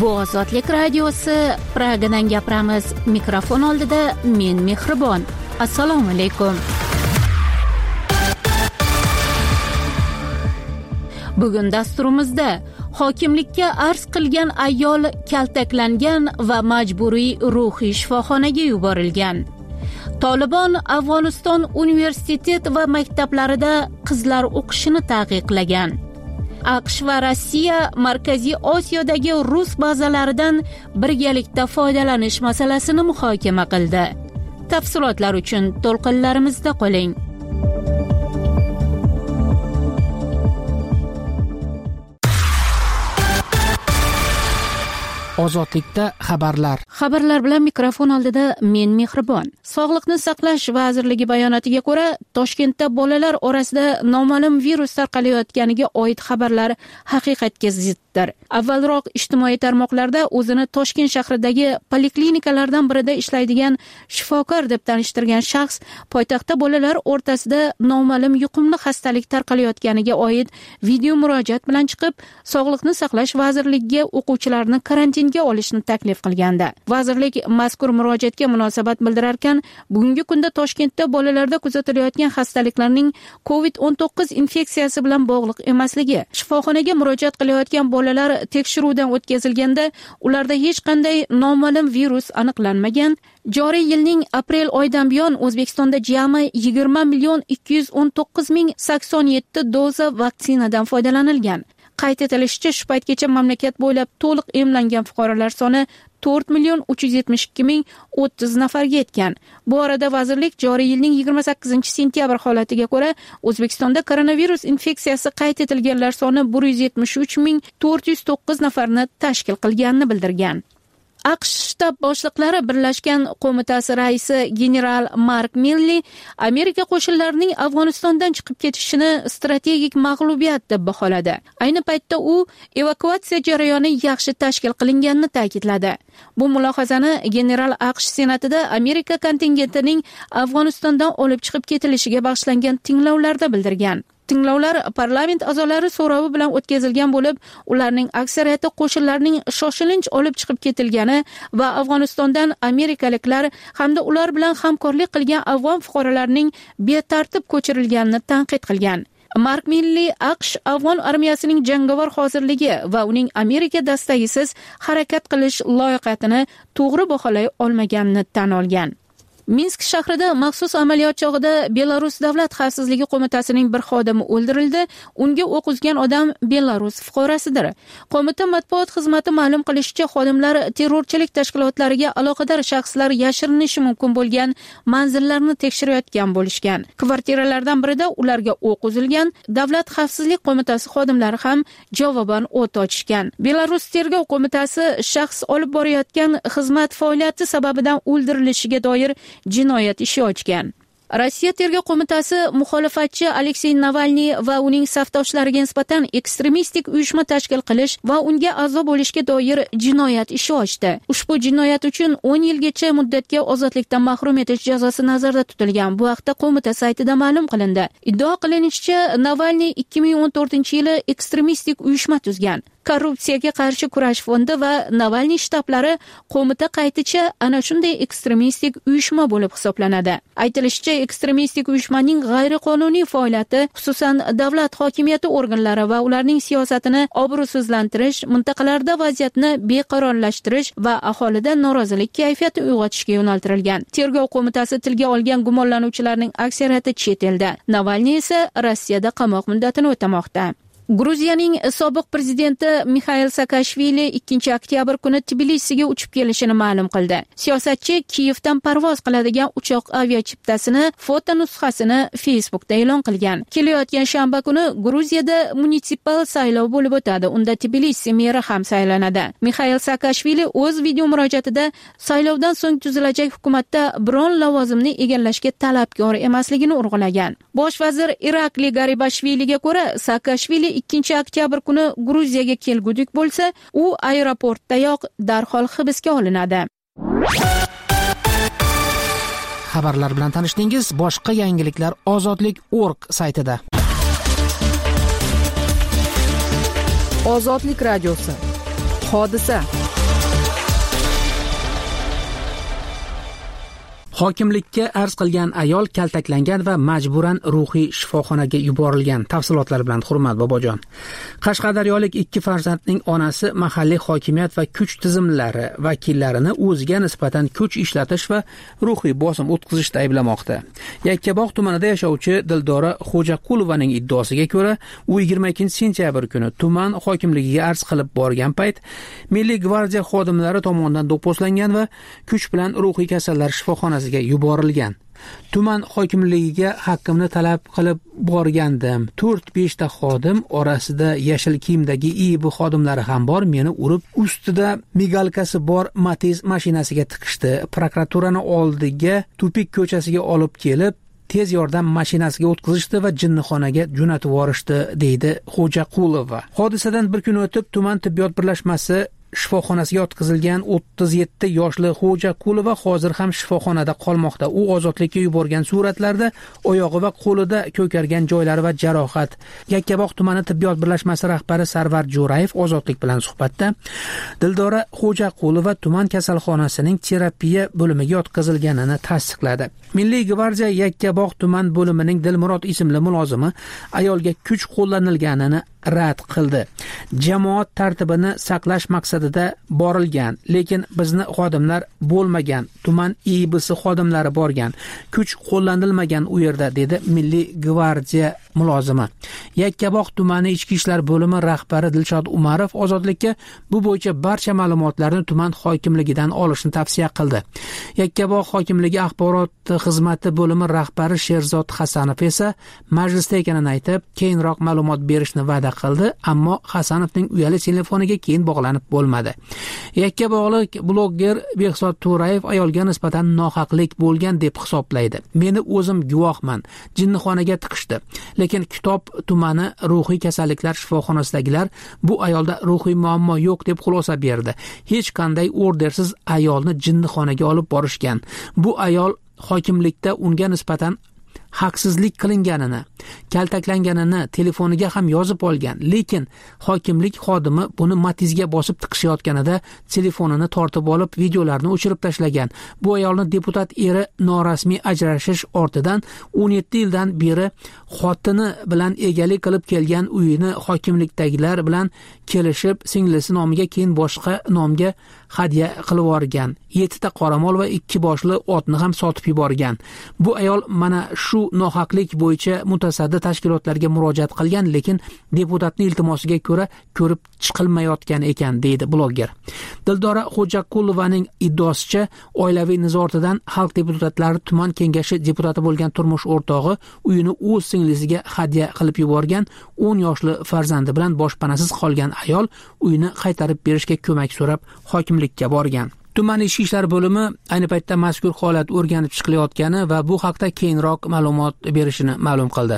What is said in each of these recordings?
Bu Ozodlik radiosi, Pragadan gapiramiz. Mikrofon oldida men Mehribon. Assalomu alaykum. Bugun dasturimizda hokimlikka arz qilgan ayol kaltaklangan va majburiy ruhiy shifoxonaga yuborilgan. Tolibon Afg'oniston universitet va maktablarida qizlar o'qishini taqiqlagan. AQSh va Rossiya Markaziy Osiyodagi rus bazalaridan birgalikda foydalanish masalasini muhokama qildi. Tafsilotlar uchun to'lqinlarimizda qoling. Ozodlikda xabarlar bilan mikrofon oldida men Mehribon. Sog'liqni saqlash vazirligi bayonotiga ko'ra, Toshkentda bolalar orasida noma'lum virus tarqalayotganiga oid xabarlar haqiqatga ziddir. Avvalroq ijtimoiy tarmoqlarda o'zini Toshkent shahridagi poliklinikalardan birida ishlaydigan shifokor deb tanishtirgan shaxs poytaxtda bolalar o'rtasida noma'lum yuqumli xastalik tarqalayotganiga oid video murojaat bilan chiqib, Sog'liqni saqlash vazirligiga o'quvchilarni karantinga olishni taklif qilgandi. Vazirlik mazkur murojaatga munosabat bildirarkan, bugungi kunda Toshkentda bolalarda kuzatilayotgan xastaliklarning COVID-19 infeksiyasi bilan bog'liq emasligi, shifoxonaga murojaat qilayotgan bolalar tekshiruvdan o'tkazilganda ularda hech qanday noma'lum virus aniqlanmagan. Joriy yilning aprel oyidan buyon O'zbekistonda jami 20,219,087 doza vaksinadan foydalanilgan. Qayd etilishicha, shu paytgacha mamlakat bo'ylab to'liq emlangan fuqarolar soni 4,372,030 nafarga yetgan. Bu orada vazirlik joriy yilning 28-sentyabr holatiga ko'ra O'zbekistonda koronavirus infeksiyasi qayd etilganlar soni 173,409 nafarni tashkil qilganini bildirgan. AQSh shtab boshliqlari Birlashgan qo'mitasi raisi general Mark Milley Amerika qo'shinlarining Afg'onistondan chiqib ketishini strategik mag'lubiyat deb baholadi. Ayni paytda u evakuatsiya jarayoni yaxshi tashkil qilinganini ta'kidladi. Bu mulohazani general AQSh senatida Amerika kontingentining Afg'onistondan olib chiqib ketilishiga bag'ishlangan tinglovlarda bildirgan. Tinglovlar parlament a'zolari so'rovi bilan o'tkazilgan bo'lib, ularning aksariyati qo'shinlarning shoshilinch olib chiqib ketilgani va Afg'onistondan amerikaliklar hamda ular bilan hamkorlik qilgan afg'on fuqarolarining betartib ko'chirilganini tanqid qilgan. Mark Milley AQSh afg'on armiyasining jangovar hozirligi va uning Amerika dastagisiz harakat qilish loyaqatini to'g'ri baholay olmaganini tan olgan. Minsk shahrida maxsus amaliyot chog'ida Belarus Davlat xavfsizligi qo'mitasining bir xodimi o'ldirildi. Unga o'q uzgan odam Belarus fuqarosidir. Qo'mita matbuot xizmati ma'lum qilishicha, xodimlar terrorchilik tashkilotlariga aloqador shaxslar yashirinishi mumkin bo'lgan manzillarni tekshirayotgan bo'lishgan. Kvartiralardan birida ularga o'q uzilgan. Davlat xavfsizlik qo'mitasi xodimlari ham javoban o't ochishgan. Belarus tergov qo'mitasi shaxs olib borayotgan xizmat faoliyati sababidan o'ldirilishiga doir jinoyat ishi ochgan. Rossiya tergov qo'mitasi muxolifatchi Aleksey Navalniy va uning safdoshlariga nisbatan ekstremistik uyushma tashkil qilish va unga a'zo bo'lishga doir jinoyat ishi ochdi. Ushbu jinoyat uchun 10 yilgacha muddatga ozodlikdan mahrum etish jazosi nazarda tutilgan. Bu haqda qo'mita saytida ma'lum qilindi. Iddia qilinishicha, Navalniy 2014-yili ekstremistik uyushma tuzgan. Korrupsiyaga qarshi kurash fondi va Navalniy shtablari qo'mita qayticha ana shunday ekstremistik uyushma bo'lib hisoblanadi. Aytilishicha, ekstremistik uyushmaning g'ayriqonuniy faoliyati, xususan davlat hokimiyati organlari va ularning siyosatini obro'sizlantirish, mintaqalarda vaziyatni beqarorlashtirish va aholida norozilik kayfiyati uyg'otishga yo'naltirilgan. Tergov qo'mitasi tilga olgan gumonlanuvchilarning aksariyati chet elda. Navalniy esa Rossiyada qamoq muddatini o'tamoqda. Gruziyaning sobiq prezidenti Mikhail Saakashvili 2-oktyabr kuni Tbilisiga uchib kelishini ma'lum qildi. Siyosatchi Kiyevdan parvoz qiladigan uchoq aviachiptasini foto nusxasini Facebookda e'lon qilgan. Kelayotgan shanba kuni Gruziyada munisipal saylov bo'lib o'tadi. Unda Tbilisi meri ham saylanadi. Mikhail Saakashvili o'z video murojaatida saylovdan so'ng tuzilajak hukumatda biron lavozimni egallashga talabgor emasligini urg'ulagan. Bosh vazir Irakli Garibashviliga ko'ra, Saakashvili 2-oktyabr kuni Gruziyaga kelgudik bo'lsa, u aeroportdayoq darhol hibsga olinadi. Xabarlar bilan tanishdingiz. Boshqa yangiliklar ozodlik.org saytida. Ozodlik radiosi. Hodisa Hokimlikka arz qilgan ayol kaltaklangan va majburan ruhiy shifoxonaga yuborilgan. Tafsilotlar bilan Hurmat Bobojon. Qashqadaryolik 2 farzandning onasi mahalliy hokimiyat va kuch tizimlari vakillarini o'ziga nisbatan kuch ishlatish va ruhiy bosim o'tkazishda ayblamoqda. Yakkabog' tumanida yashovchi Dildora Xo'jaqulovaning iddaosiga ko'ra, u 22-sentyabr kuni tuman hokimligiga arz qilib borgan payt Milliy gvardiya xodimlari tomonidan do'pposlangan va kuch bilan ruhiy kasallar shifoxonasiga yuborilgan. Tuman hokimligiga haqqimni talab qilib borgandim. 4-5 ta xodim orasida yashil kiyimdagi IB xodimlari ham bor. Meni urib, ustida migalkasi bor Matiz mashinasiga tiqishdi. Prokuraturani oldiga Tupik ko'chasiga olib kelib, tez yordam mashinasiga o'tkazishdi va jinnixonaga jo'natib yuborishdi, deydi Xo'jaqulova. Hodisadan bir kun o'tib tuman tibbiyot birlashmasi shifoxonasiga yotqizilgan 37 yoshli Xo'jaqulova hozir ham shifoxonada qolmoqda. U ozodlikka yuborgan suratlarda oyog'i va qo'lida ko'kargan joylari va jarohat. Yakkabog' tumani tibbiyot birlashmasi rahbari Sarvar Jo'rayev ozodlik bilan suhbatda Dildora Xo'jaqulova tuman kasalxonasining terapiya bo'limiga yotqizilganini tasdiqladi. Milliy gvardiya Yakkabog' tuman bo'limining Dilmurod ismli mulozimi ayolga kuch qo'llanilganini rad qildi. Jamoat tartibini saqlash maqsadida borilgan, lekin bizni xodimlar bo'lmagan, tuman IBsi xodimlari borgan, kuch qo'llanilmagan u yerda, dedi Milliy gvardiya mulozimi. Yakkabog' tumani ichki ishlar bo'limi rahbari Dilshod Umarov ozodlikka bu bo'yicha barcha ma'lumotlarni tuman hokimligidan olishni tavsiya qildi. Yakkabog' hokimligi axborot xizmati bo'limi rahbari Sherzod Hasanov esa majlisda ekanini aytib, keyinroq ma'lumot berishni va'da qildi, ammo Hasanovning uyali telefoniga keyin bog'lanib bo'lmadi. Yakkabog'lik blogger Behzod To'rayev ayolga nisbatan nohaqlik bo'lgan deb hisoblaydi. Meni o'zim guvohman. Jinnixonaga tiqishdi. Lekin Kitob tumani ruhiy kasalliklar shifoxonasidagilar bu ayolda ruhiy muammo yo'q deb xulosa berdi. Hech qanday ordersiz ayolni jinnixonaga olib borishgan. Bu ayol hokimlikda unga nisbatan haqsizlik qilinganini, kaltaklanganini telefoniga ham yozib olgan, lekin hokimlik xodimi buni Matizga bosib tiqishayotganida telefonini tortib olib videolarni o'chirib tashlagan. Bu ayolni deputat eri norasmiy ajrashish ortidan 17 yildan beri xotini bilan egalik qilib kelgan uyini hokimlikdagilar bilan kelishib, singlisi nomiga keyin boshqa nomga hadya qilib yuborgan. 7 ta qoramol va 2 boshli otni ham sotib yuborgan. Bu ayol mana shu nohaqlik bo'yicha mutasaddi tashkilotlarga murojaat qilgan, lekin deputatning iltimosiga ko'ra ko'rib chiqilmayotgan ekan, deydi blogger. Dildora Xo'jaqulovaning iddaosicha, oilaviy nizo ortidan xalq deputatlari tuman kengashi deputati bo'lgan turmush o'rtog'i uyini o'z singlisiga hadya qilib yuborgan. 10 yoshli farzandi bilan boshpanasiz qolgan ayol uyini qaytarib berishga ko'mak so'rab hokimlikka borgan. Tuman ichki ishlar bo'limi ayni paytda mazkur holat o'rganib chiqilayotgani va bu haqda keyinroq ma'lumot berishini ma'lum qildi.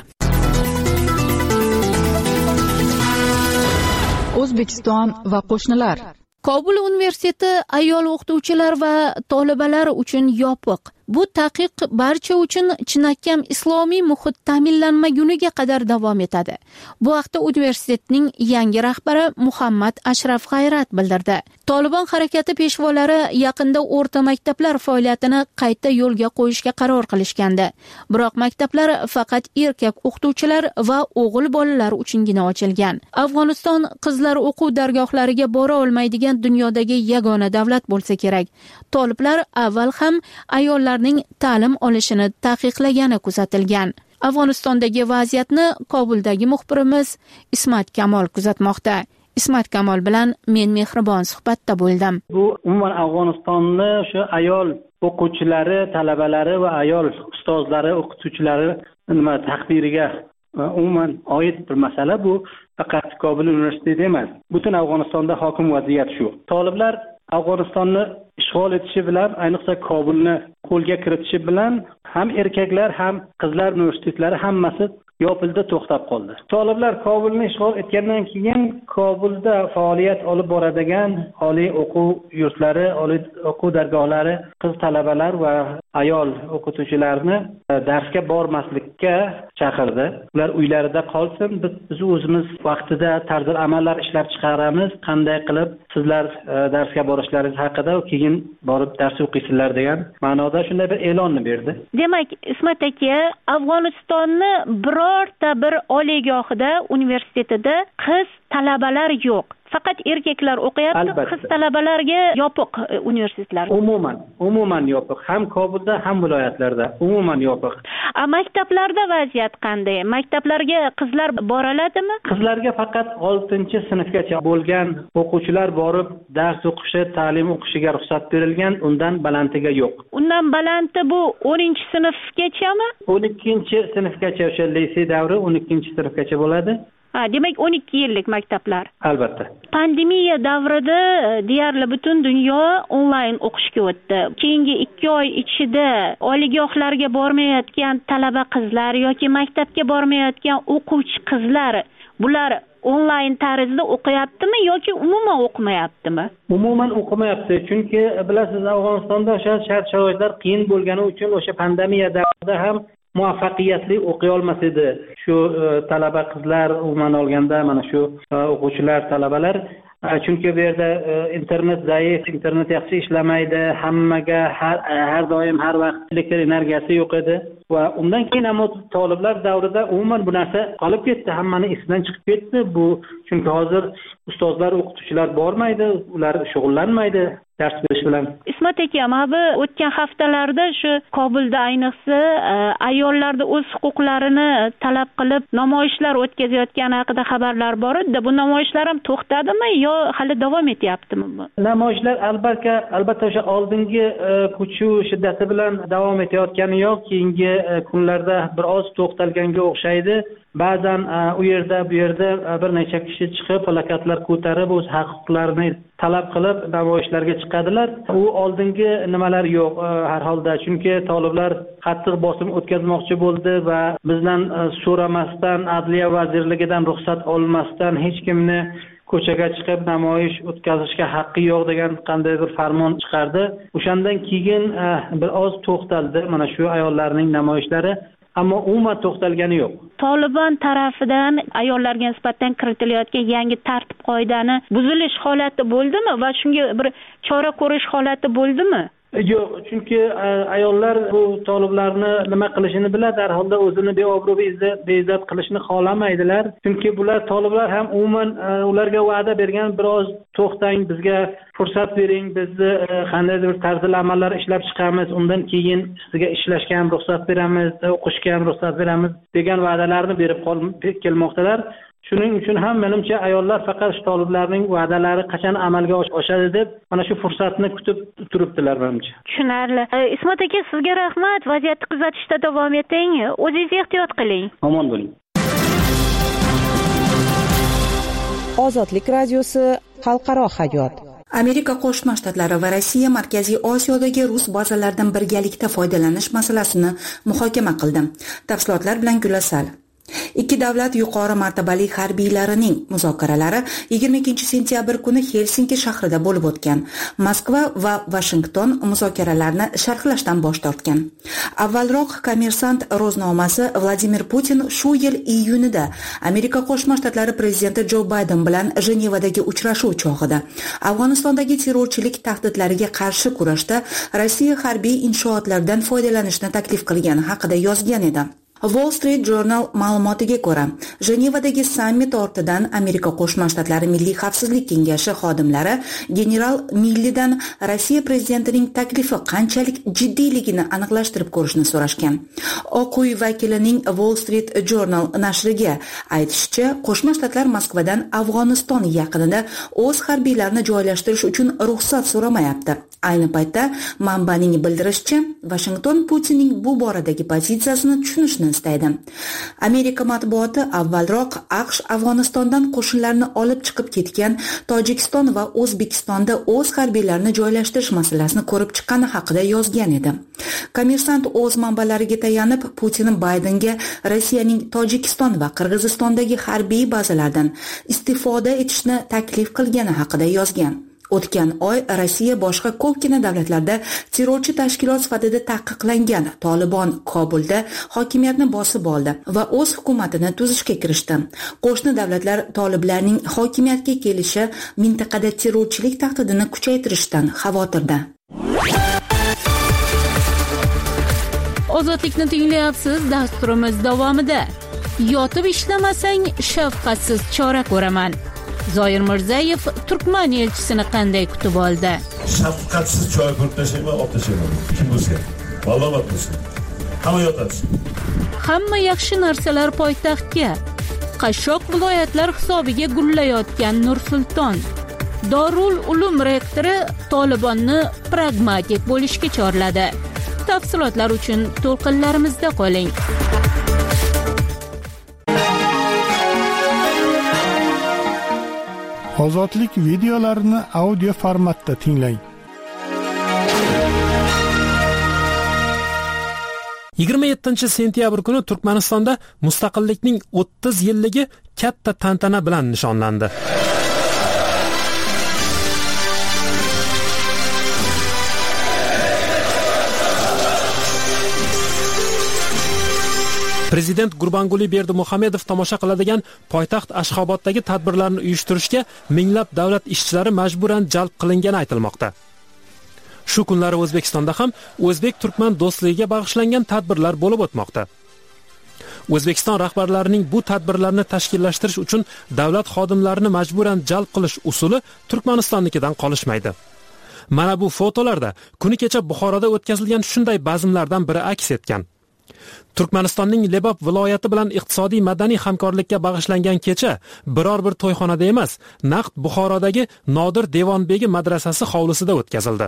O'zbekiston va qo'shnilar. Kobul universiteti ayol o'qituvchilar va talabalar uchun yopiq. Bu taqiq barcha uchun chinakam islomiy muhit ta'minlanmaguniga qadar davom etadi. Bu haqda universitetning yangi rahbari Muhammad Ashraf G'ayrat bildirdi. Tolibon harakati peshvolari yaqinda o'rta maktablar faoliyatini qayta yo'lga qo'yishga qaror qilishgandi. Biroq maktablar faqat erkak o'qituvchilar va o'g'il bolalar uchungina ochilgan. Afg'oniston qizlar o'quv dargohlariga bora olmaydigan dunyodagi yagona davlat bo'lsa kerak. Toliblar avval ham ayollarning ta'lim olishini taqiqlagani kuzatilgan. Afg'onistondagi vaziyatni Kobuldagi muxbirimiz Ismat Kamol kuzatmoqda. Ismat Kamol bilan men mehribon suhbatda bo'ldim. Bu umuman Afg'onistonni shu ayol o'quvchilari, talabalari va ayol ustozlari, o'qituvchilari taqdiriga umuman oid bir masala. Bu faqat Kobul universiteti emas. Butun Afg'onistonda hokim vaziyat shu. Toliblar Afg'onistonni ishg'ol etishi bilan, ayniqsa Kobulni qo'lga kiritishi bilan ham erkaklar ham qizlar universitetlari hammasi yopildi, to'xtab qoldi. Toliblar Kobulni ishg'ol etgandan keyin Kobulda faoliyat olib boradigan oliy o'quv yurtlari, oliy o'quv dargohlari, qiz talabalar va ayol o'qituvchilarni darsga bormaslikka chaqirdi. Ular uylarida qolsin, biz o'zimiz vaqtida tarzil amallar ishlab chiqaramiz, qanday qilib sizlar darsga borishlaringiz haqida keyin borib dars o'qiysizlar degan ma'noda shunday bir e'lonni berdi. Demak, Ismat aka, Afg'onistonni birorta bir oliygohida, universitetida qiz talabalar yo'q. Faqat erkaklar o'qiyapti, qiz talabalarga yopiq universitetlar. Umuman yopiq. Ham Kobulda, ham viloyatlarda umuman yopiq. Maktablarda vaziyat qanday? Maktablarga qizlar boraladimi? Qizlarga faqat 6-sinfgacha bo'lgan o'quvchilar borib dars o'qishi, ta'lim o'qishiga ruxsat berilgan, undan balandiga yo'q. Undan balandi bu 10-sinfgachami? 12-sinfgacha, o'sha lisey davri 12-sinfgacha bo'ladi. Demak 12 yillik maktablar. Albatta. Pandemiya davrida deyarli butun dunyo onlayn o'qishga o'tdi. Keyingi 2 oy ichida oliygohlarga bormayotgan talaba qizlar yoki maktabga bormayotgan o'quvchi qizlar, bular onlayn tarzda o'qiyaptimi yoki umuman o'qimayaptimi? Umuman o'qimayapti. Chunki bilasiz, Afg'onistonda o'sha shart-sharoitlar qiyin bo'lgani uchun o'sha pandemiya davrida ham muvaffaqiyatli o'qiy olmas edi. Shu talaba qizlar, umuman olganda mana shu o'quvchilar, talabalar, chunki bu yerda internet zaif, internet yaxshi ishlamaydi, hammaga har doim har vaqt elektr energiyasi yo'q edi va undan keyin ham talablar davrida umuman bu narsa qolib ketdi, hammani esidan chiqib ketdi. Bu chunki hozir ustozlar, o'qituvchilar bormaydi, ular shug'ullanmaydi dars berish bilan. Ismat aka, mana o'tgan haftalarda shu Kobulda ayniqsa ayollarda o'z huquqlarini talab qilib namoyishlar o'tkazayotgani haqida xabarlar bor edi. Bu namoyishlar ham to'xtadimi yo hali davom etyaptimi bu? Namoyishlar albatta o'sha oldingi kuch shiddati bilan davom etayotgani yo'q, keyingi kunlarda biroz to'xtalganga o'xshaydi. Ba'zan u yerda bu yerda bir necha kishi chiqib plakatlar ko'tarib o'z huquqlarini talab qilib namoyishlarga chiqadilar. U oldingi nimalar yo'q har holda, chunki talablar qattiq bosim o'tkazmoqchi bo'ldi va bizdan so'ramasdan, Adliya vazirligidan ruxsat olmasdan hech kimni ko'chaga chiqib namoyish o'tkazishga haqqi yo'q degan qanday bir farmon chiqardi. O'shandan keyin biroz to'xtaldi mana shu ayollarning namoyishlari. Ammo umuman to'xtalgani yo'q. Tolibon tarafidan ayollarga nisbatan kiritilayotgan yangi tartib-qoidani buzilish holati bo'ldimi va shunga bir chora ko'rish holati bo'ldimi? Yo'q, chunki ayollar bu talablarni nima qilishini biladi, har holda o'zini beobro' be'izzat qilishni xohlamaydilar. Chunki bular talablar ham umuman ularga va'da bergan, biroz to'xtang, bizga fursat bering, bizni qandaydir bir tarzil amallar ishlab chiqamiz, undan keyin sizga ishlashga ham ruxsat beramiz, o'qishga ham ruxsat beramiz degan va'dalarni berib kelmoqdalar. Shuning uchun ham menimcha ayollar faqat shu talablarning va'dalari qachon amalga oshadi deb mana shu fursatni kutib turibdilar menimcha. Tushunarli. Ismat aka, sizga rahmat. Vaziyatni kuzatishda davom eting. O'zingiz ehtiyot qiling. Omon bo'ling. Ozodlik radiosi, xalqaro hayot. Amerika Qo'shma Shtatlari va Rossiya Markaziy Osiyodagi rus bazalaridan birgalikda foydalanish masalasini muhokama qildi. Tafsilotlar bilan Gulasal. Ikki davlat yuqori martabali harbiylarining muzokaralari 22-sentyabr kuni Helsinki shahrida bo'lib o'tgan. Moskva va Washington muzokaralarni sharhlashdan bosh tortgan. Avvalroq Kommersant ro'znomasi Vladimir Putin shu yil iyunida Amerika Qo'shma Shtatlari prezidenti Jo Bayden bilan Jenevadagi uchrashuv chog'ida Afg'onistondagi terrorchilik tahdidlariga qarshi kurashda Rossiya harbiy inshootlaridan foydalanishni taklif qilgani haqida yozgan edi. Wall Street Journal ma'lumotiga ko'ra, Jenevadagi sammit ortidan Amerika Qo'shma Shtatlari Milliy xavfsizlik kengashi xodimlari general Millidan Rossiya prezidentining taklifi qanchalik jiddiyligini aniqlashtirib ko'rishni so'rashgan. Oq uy vakilining Wall Street Journal nashriga aytishicha, Qo'shma Shtatlar Moskvadan Afg'oniston yaqinida o'z harbiylarini joylashtirish uchun ruxsat so'ramayapti. Ayni paytda manbaning bildirishicha, Washington Putinning bu boradagi pozitsiyasini tushunishni istaydi. Amerika matbuoti avvalroq AQSh Afg'onistondan qo'shinlarni olib chiqib ketgan Tojikiston va O'zbekistonda o'z harbiylarini joylashtirish masalasini ko'rib chiqqani haqida yozgan edi. Kommersant o'z manbalariga tayanib Putin Baydenga Rossiyaning Tojikiston va Qirg'izistondagi harbiy bazalardan istifoda etishni taklif qilgani haqida yozgan. O'tgan oy Rossiya boshqa ko'pgina davlatlarda terrorchi tashkilot sifatida taqiqlangan Tolibon Kobulda hokimiyatni bosib oldi va o'z hukumatini tuzishga kirishdi. Qo'shni davlatlar toliblarning hokimiyatga kelishi mintaqada terrorchilik tahdidini kuchaytirishdan xavotirda. Ozodlikni tinglayapsiz. Dasturimiz davomida yotib ishlamasang shafqatsiz chora ko'raman. Zoir Mirzayev Turkman elchisini qanday kutib oldi? Shafqatsiz chora ko'rib tashlayman, olib tashlayman. Kim bo'lsa, ma'lumot bo'lsin. Hamma yotadi. Hamma yaxshi narsalar poytaxtga. Qashshoq viloyatlar hisobiga gullayotgan Nur-Sulton. Dorul Ulum rektori Tolibonni pragmatik bo'lishga chorladi. Tafsilotlar uchun to'lqinlarimizda qoling. Ozodlik videolarini audio formatda tinglang. 27-sentyabr kuni Turkmanistonda mustaqillikning 30 yilligi katta tantana bilan nishonlandi. Prezident Gurbanguli Berdimuhamedov tomosha qiladigan poytaxt Ashxoboddagi tadbirlarni uyushtirishga minglab davlat ishchilari majburan jalb qilingani aytilmoqda. Shu kunlari O'zbekistonda ham o'zbek-turkman do'stligiga bag'ishlangan tadbirlar bo'lib o'tmoqda. O'zbekiston rahbarlarining bu tadbirlarni tashkillashtirish uchun davlat xodimlarini majburan jalb qilish usuli Turkmanistonnikidan qolishmaydi. Mana bu fotolarda kuni kecha Buxoroda o'tkazilgan shunday bazmlardan biri aks etgan. Turkmanistonning Lebap viloyati bilan iqtisodiy madaniy hamkorlikka bag'ishlangan kecha biror bir to'yxonada emas, naqd Buxorodagi Nodir Devonbegi madrasasi hovlisida o'tkazildi.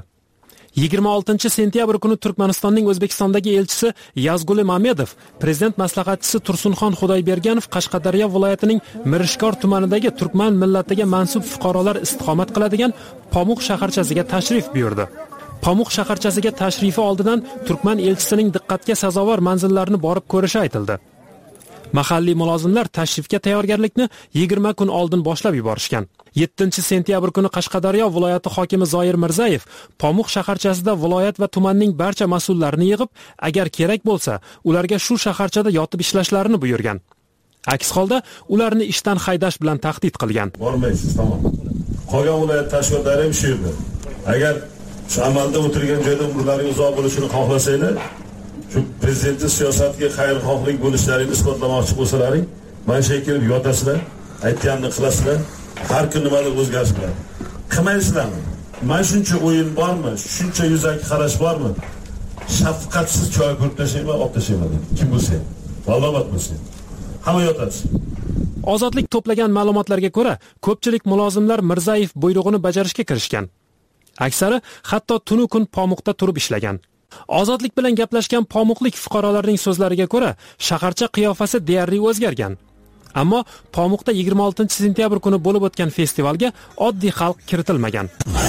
26-sentyabr kuni Turkmanistonning O'zbekistondagi elchisi Yazguli Mamedov, prezident maslahatchisi Tursunxon Xudoyberganov Qashqadaryo viloyatining Mirishkor tumanidagi turkman millatiga mansub fuqarolar istiqomat qiladigan Pomuq shaharchasiga tashrif buyurdi. Pomuq shaharchasiga tashrifi oldidan turkman elchisining diqqatga sazovor manzillarni borib ko'rishi aytildi. Mahalliy mulozimlar tashrifga tayyorgarlikni 20 kun oldin boshlab yuborishgan. 7-sentyabr kuni Qashqadaryo viloyati hokimi Zoir Mirzayev Pomuq shaharchasida viloyat va tumanning barcha mas'ullarini yig'ib, agar kerak bo'lsa, ularga shu shaharchada yotib ishlashlarini buyurgan. Aks holda ularni ishdan haydash bilan tahdid qilgan. Bormaysiz, tamom. Qolgan viloyat tashkilotlari ham shu yerda. Agar shu amalda o'tirgan joyda umrlariga uzoq bo'lishini xohlasanglar, shu prezidentning siyosatiga xayrixohlik bo'lishlarini isbotlamoqchi bo'lsalaring, mana shu yerga kelib yotasizlar, aytganini qilasizlar, har kun nimadir o'zgarish bilan. Qilmaysizlarmi? Mana shuncha o'yin bormi? Shuncha yuzaki qarash bormi? Shafqatsiz chora ko'rib tashlayman, olib tashlayman. Kim bo'lsa, ma'lumot bo'lsin. Hamma yotadi. Ozodlik to'plagan ma'lumotlarga ko'ra, ko'pchilik mulozimlar Mirzayev buyrug'ini bajarishga kirishgan. Aksari hatto tunu kun Pomuqda turib ishlagan. Ozodlik bilan gaplashgan pomuqlik fuqarolarning so'zlariga ko'ra, shaharcha qiyofasi deyarli o'zgargan. Ammo Pomuqda 26-sentyabr kuni bo'lib o'tgan festivalga oddiy xalq kiritilmagan.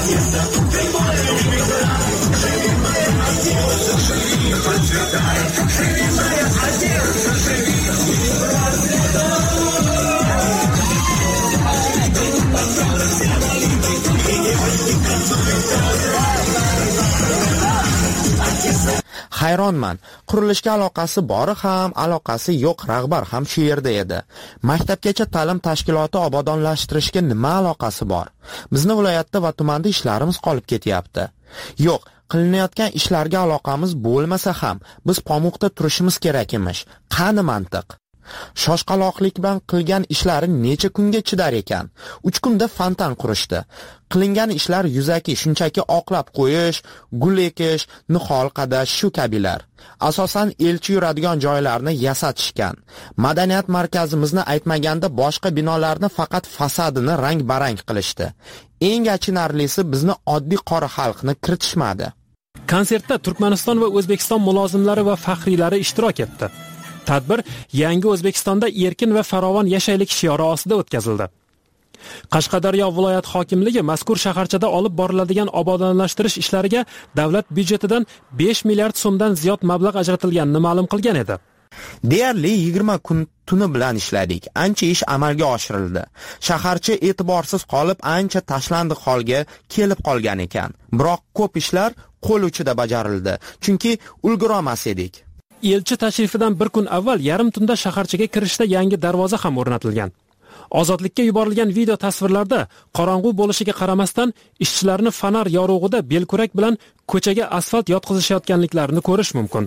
Hayronman. Qurilishga aloqasi bori ham, aloqasi yo'q rahbar ham shu yerda edi. Maktabgacha ta'lim tashkiloti obodonlashtirishga nima aloqasi bor? Bizni viloyatda va tumanda ishlarimiz qolib ketyapti. Yo'q, qilinayotgan ishlarga aloqamiz bo'lmasa ham, biz Pomuqda turishimiz kerak emish. Qani mantiq? Shoshqaloqlik bilan qilgan ishlari necha kunga chidar ekan? 3 kunda fontan qurishdi. Qilingan ishlar yuzaki, shunchaki oqlab qo'yish, gul ekish, nihol qadash shu kabilar. Asosan elchi yuradigan joylarni yasatishgan. Madaniyat markazimizni aytmaganda boshqa binolarni faqat fasadini rang-barang qilishdi. Eng achinarlisi bizni oddiy qora xalqni kiritishmadi. Konsertda Turkmaniston va O'zbekiston mulozimlari va faxriylari ishtirok etdi. Tadbir yangi O'zbekistonda erkin va farovon yashaylik shiori ostida o'tkazildi. Qashqadaryo viloyat hokimligi mazkur shaharchada olib boriladigan obodonlashtirish ishlariga davlat byudjetidan 5 milliard so'mdan ziyod mablag' ajratilganini ma'lum qilgan edi. Deyarli 20 kun tuni bilan ishladik. Ancha ish amalga oshirildi. Shaharcha e'tiborsiz qolib, ancha tashlandiq holga kelib qolgan ekan. Biroq ko'p ishlar qo'l uchida bajarildi, chunki ulgurolmas edik. Elchi tashrifidan bir kun avval yarim tunda shaharchaga kirishda yangi darvoza ham o'rnatilgan. Ozodlikka yuborilgan video tasvirlarda qorong'u bo'lishiga qaramasdan ishchilarni fonar yorug'ida belkurak bilan ko'chaga asfalt yotqizishayotganliklarini ko'rish mumkin.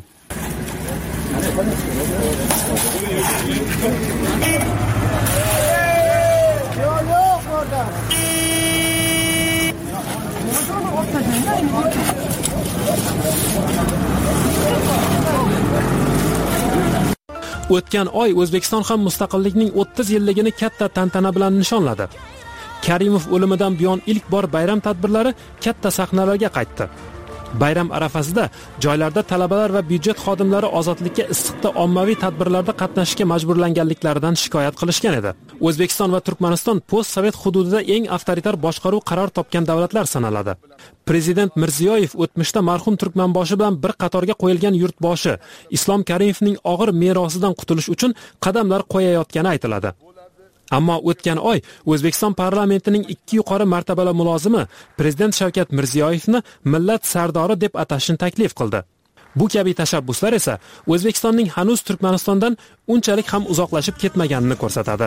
O'tgan oy O'zbekiston ham mustaqillikning 30 yilligini katta tantana bilan nishonladi. Karimov o'limidan buyon ilk bor bayram tadbirlari katta sahnalarga qaytdi. Bayram arafasida joylarda talabalar va byudjet xodimlari ozodlikka issiqda ommaviy tadbirlarda qatnashishga majburlanganliklaridan shikoyat qilishgan edi. O'zbekiston va Turkmaniston post-sovet hududida eng avtoritar boshqaruv qaror topgan davlatlar sanaladi. Prezident Mirziyoyev o'tmishda marhum Turkmanboshi bilan bir qatorga qo'yilgan yurtboshi Islom Karimovning og'ir merosidan qutulish uchun qadamlar qo'yayotgani aytiladi. Ammo o'tgan oy O'zbekiston parlamentining 2 yuqori martabali mulozimi prezident Shavkat Mirziyoyevni millat sardori deb atashni taklif qildi. Bu kabi tashabbuslar esa O'zbekistonning hanuz Turkmanistondan unchalik ham uzoqlashib ketmaganini ko'rsatadi.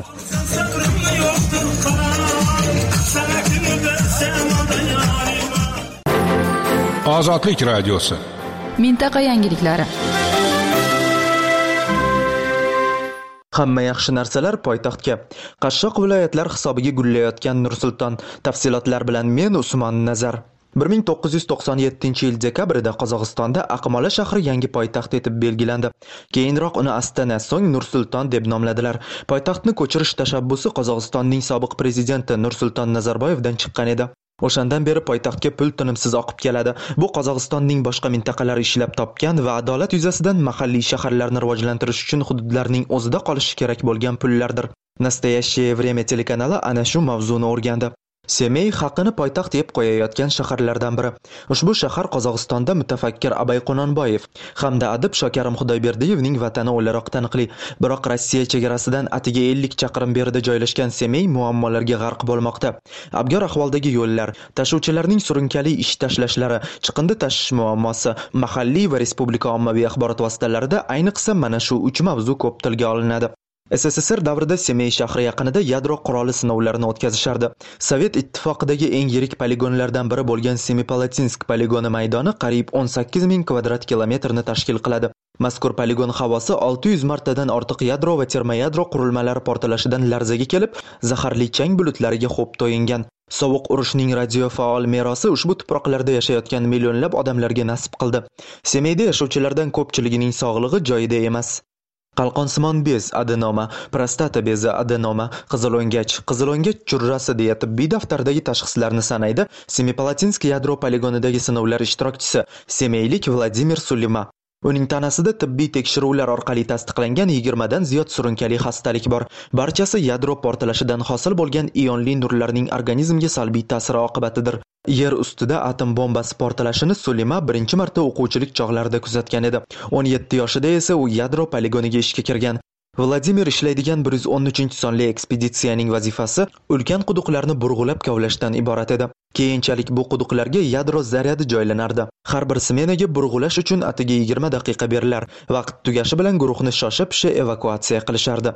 Ozodlik radiosi. Mintaqa yangiliklari. Hamma yaxshi narsalar poytaxtga. Qashshoq viloyatlar hisobiga gullayotgan Nur-Sulton. Tafsilotlar bilan men Usmon Nazar. 1997-yil dekabrida Qozog'istonda Aqmola shahri yangi poytaxt etib belgilandi. Keyinroq uni Astana, so'ng Nur-Sulton deb nomladilar. Poytaxtni ko'chirish tashabbusi Qozog'istonning sobiq prezidenti Nur-Sulton Nazarboyevdan chiqqan edi. O'shandan beri poytaxtga pul tinimsiz oqib keladi. Bu Qozog'istonning boshqa mintaqalari ishlab topgan va adolat yuzasidan mahalliy shaharlarni rivojlantirish uchun hududlarning o'zida qolishi kerak bo'lgan pullardir. Nastoящее время telekanali ana shu mavzuni o'rgandi. Semey haqini poytaxt deb qo'yayotgan shaharlardan biri. Ushbu shahar Qozog'istonda mutafakkir Abay Qononboyev hamda adib Shokarim Xudoyberdiyevning vatani o'laroq taniqli. Biroq Rossiya chegarasidan atiga 50 chaqirim berida joylashgan Semey muammolarga g'arq bo'lmoqda. Abgor ahvoldagi yo'llar, tashuvchilarning surunkali ish tashlashlari, chiqindi tashish muammosi, mahalliy va respublika ommaviy axborot vositalarida ayniqsa mana shu 3 mavzu ko'p tilga olinadi. SSSR davrida Semey shahri yaqinida yadro quroli sinovlarini o'tkazishardi. Sovet ittifoqidagi eng yirik poligonlardan biri bo'lgan Semipalatinsk poligoni maydoni qariyb 18 ming kvadrat kilometrni tashkil qiladi. Mazkur poligon havosi 600 martadan ortiq yadro va termoyadro qurilmalari portlashidan larzaga kelib, zaharli chang bulutlariga xo'p to'yingan. Sovuq urushning radiofaol merosi ushbu tuproqlarda yashayotgan millionlab odamlarga nasib qildi. Semeyda yashovchilardan ko'pchiligining sog'lig'i joyida emas. Qalqonsimon bez adenoma, prostata bezi adenoma, qizilo'ngach churrasi deya tibbiy daftardagi tashxislarni sanaydi. Semipalatinsk yadro poligonidagi sinovlar ishtirokchisi semeylik Vladimir Sulima. Uning tanasida tibbiy tekshiruvlar orqali tasdiqlangan 20 dan ziyod surunkali xastalik bor. Barchasi yadro portlashidan hosil bo'lgan ionli nurlarning organizmga salbiy ta'siri oqibatidir. Yer ustida atom bombasi portlashini Sulima birinchi marta o'quvchilik chog'larida kuzatgan edi. 17 yoshida esa u yadro poligoniga ishga kirgan. Vladimir ishlaydigan 113-sonli ekspeditsiyaning vazifasi ulkan quduqlarni burg'ulab kavlashdan iborat edi. Keyinchalik bu quduqlarga yadro zaryadi joylanardi. Har bir smenaga burg'ulash uchun atiga 20 daqiqa berilar. Vaqt tugashi bilan guruhni shosha-pisha evakuatsiya qilishardi.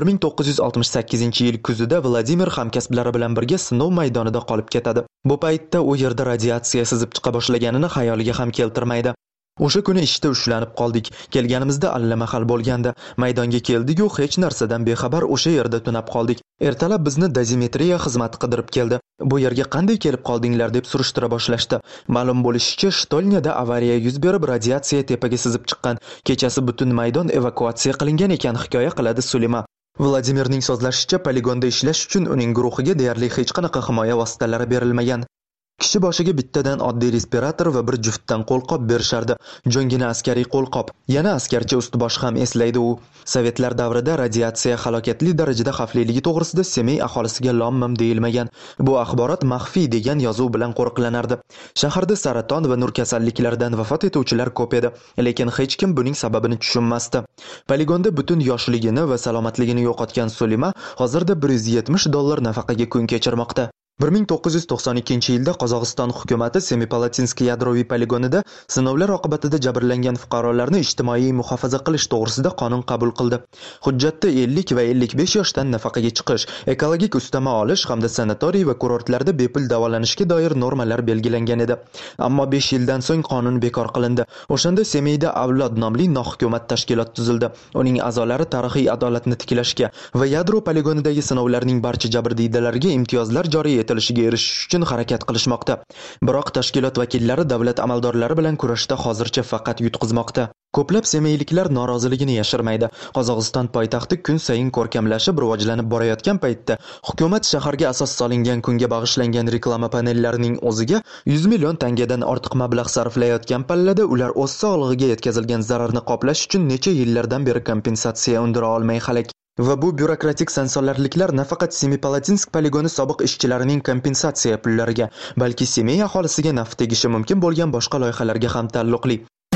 1968-yil kuzida Vladimir hamkasblari bilan birga sinov maydonida qolib ketadi. Bu paytda u yerda radiatsiya sizib chiqa boshlaganini xayoliga ham keltirmaydi. O'sha kuni ishda ushlanib qoldik. Kelganimizda allamahal bo'lgandi. Maydonga keldik-ku, hech narsadan bexabar o'sha yerda tunab qoldik. Ertalab bizni dozimetriya xizmati qidirib keldi. Bu yerga qanday kelib qoldinglar deb surishtira boshlashdi. Ma'lum bo'lishicha, Shtolnyada avariya yuz berib, radiatsiya tepaga sizib chiqqan. Kechasi butun maydon evakuatsiya qilingan ekan, hikoya qiladi Sulima. Vladimirning so'zlashicha, poligonda ishlash uchun uning guruhiga deyarli hech qanaqa himoya vositalari berilmagan. Kishi boshiga bittadan oddiy respirator va bir juftdan qo'lqop berishardi. Jo'ngina askariy qo'lqop. Yana askarcha ust-bosh ham eslaydi u. Sovetlar davrida radiatsiya halokatli darajada xavfliligi to'g'risida Semey aholisiga lom-mim deyilmagan. Bu axborot maxfiy degan yozuv bilan qo'riqlanardi. Shaharda saraton va nur kasalliklaridan vafot etuvchilar ko'p edi, lekin hech kim buning sababini tushunmasdi. Poligonda butun yoshligini va salomatligini yo'qotgan Sulima hozirda $170 nafaqaga kun kechirmoqda. 1992-yilda Qozog'iston hukumati Semipalatinsk yadroviy poligonida sinovlar oqibatida jabrlangan fuqarolarni ijtimoiy muhofaza qilish to'g'risida qonun qabul qildi. Hujjatda 50 va 55 yoshdan nafaqaga chiqish, ekologik ustama olish hamda sanatoriy va kurortlarda bepul davolanishga doir normalar belgilangan edi. Ammo 5 yildan so'ng qonun bekor qilindi. O'shanda Semeyda Avlod nomli nohukumat tashkilot tuzildi. Uning a'zolari tarixiy adolatni tiklashga va yadro poligonidagi sinovlarning barcha jabrdiydalarga imtiyozlar joriy etilishiga erishish uchun harakat qilishmoqda. Biroq tashkilot vakillari davlat amaldorlari bilan kurashda hozircha faqat yutqizmoqda. Ko'plab semeyliklar noroziligini yashirmaydi. Qozog'iston poytaxti kun sayin ko'rkamlashib, rivojlanib borayotgan paytda hukumat shaharga asos solingan kunga bag'ishlangan reklama panellarining o'ziga 100 million tangadan ortiq mablag' sarflayotgan pallada ular o'z sog'lig'iga yetkazilgan zararni qoplash uchun necha yillardan beri kompensatsiya undira olmay halak. Va bu byurokratik sansolarliklar nafaqat Semipalatinsk poligoni sobiq ishchilarining kompensatsiya pullariga, balki Semey aholisiga naf tegishi mumkin bo'lgan boshqa loyihalarga ham taalluqli.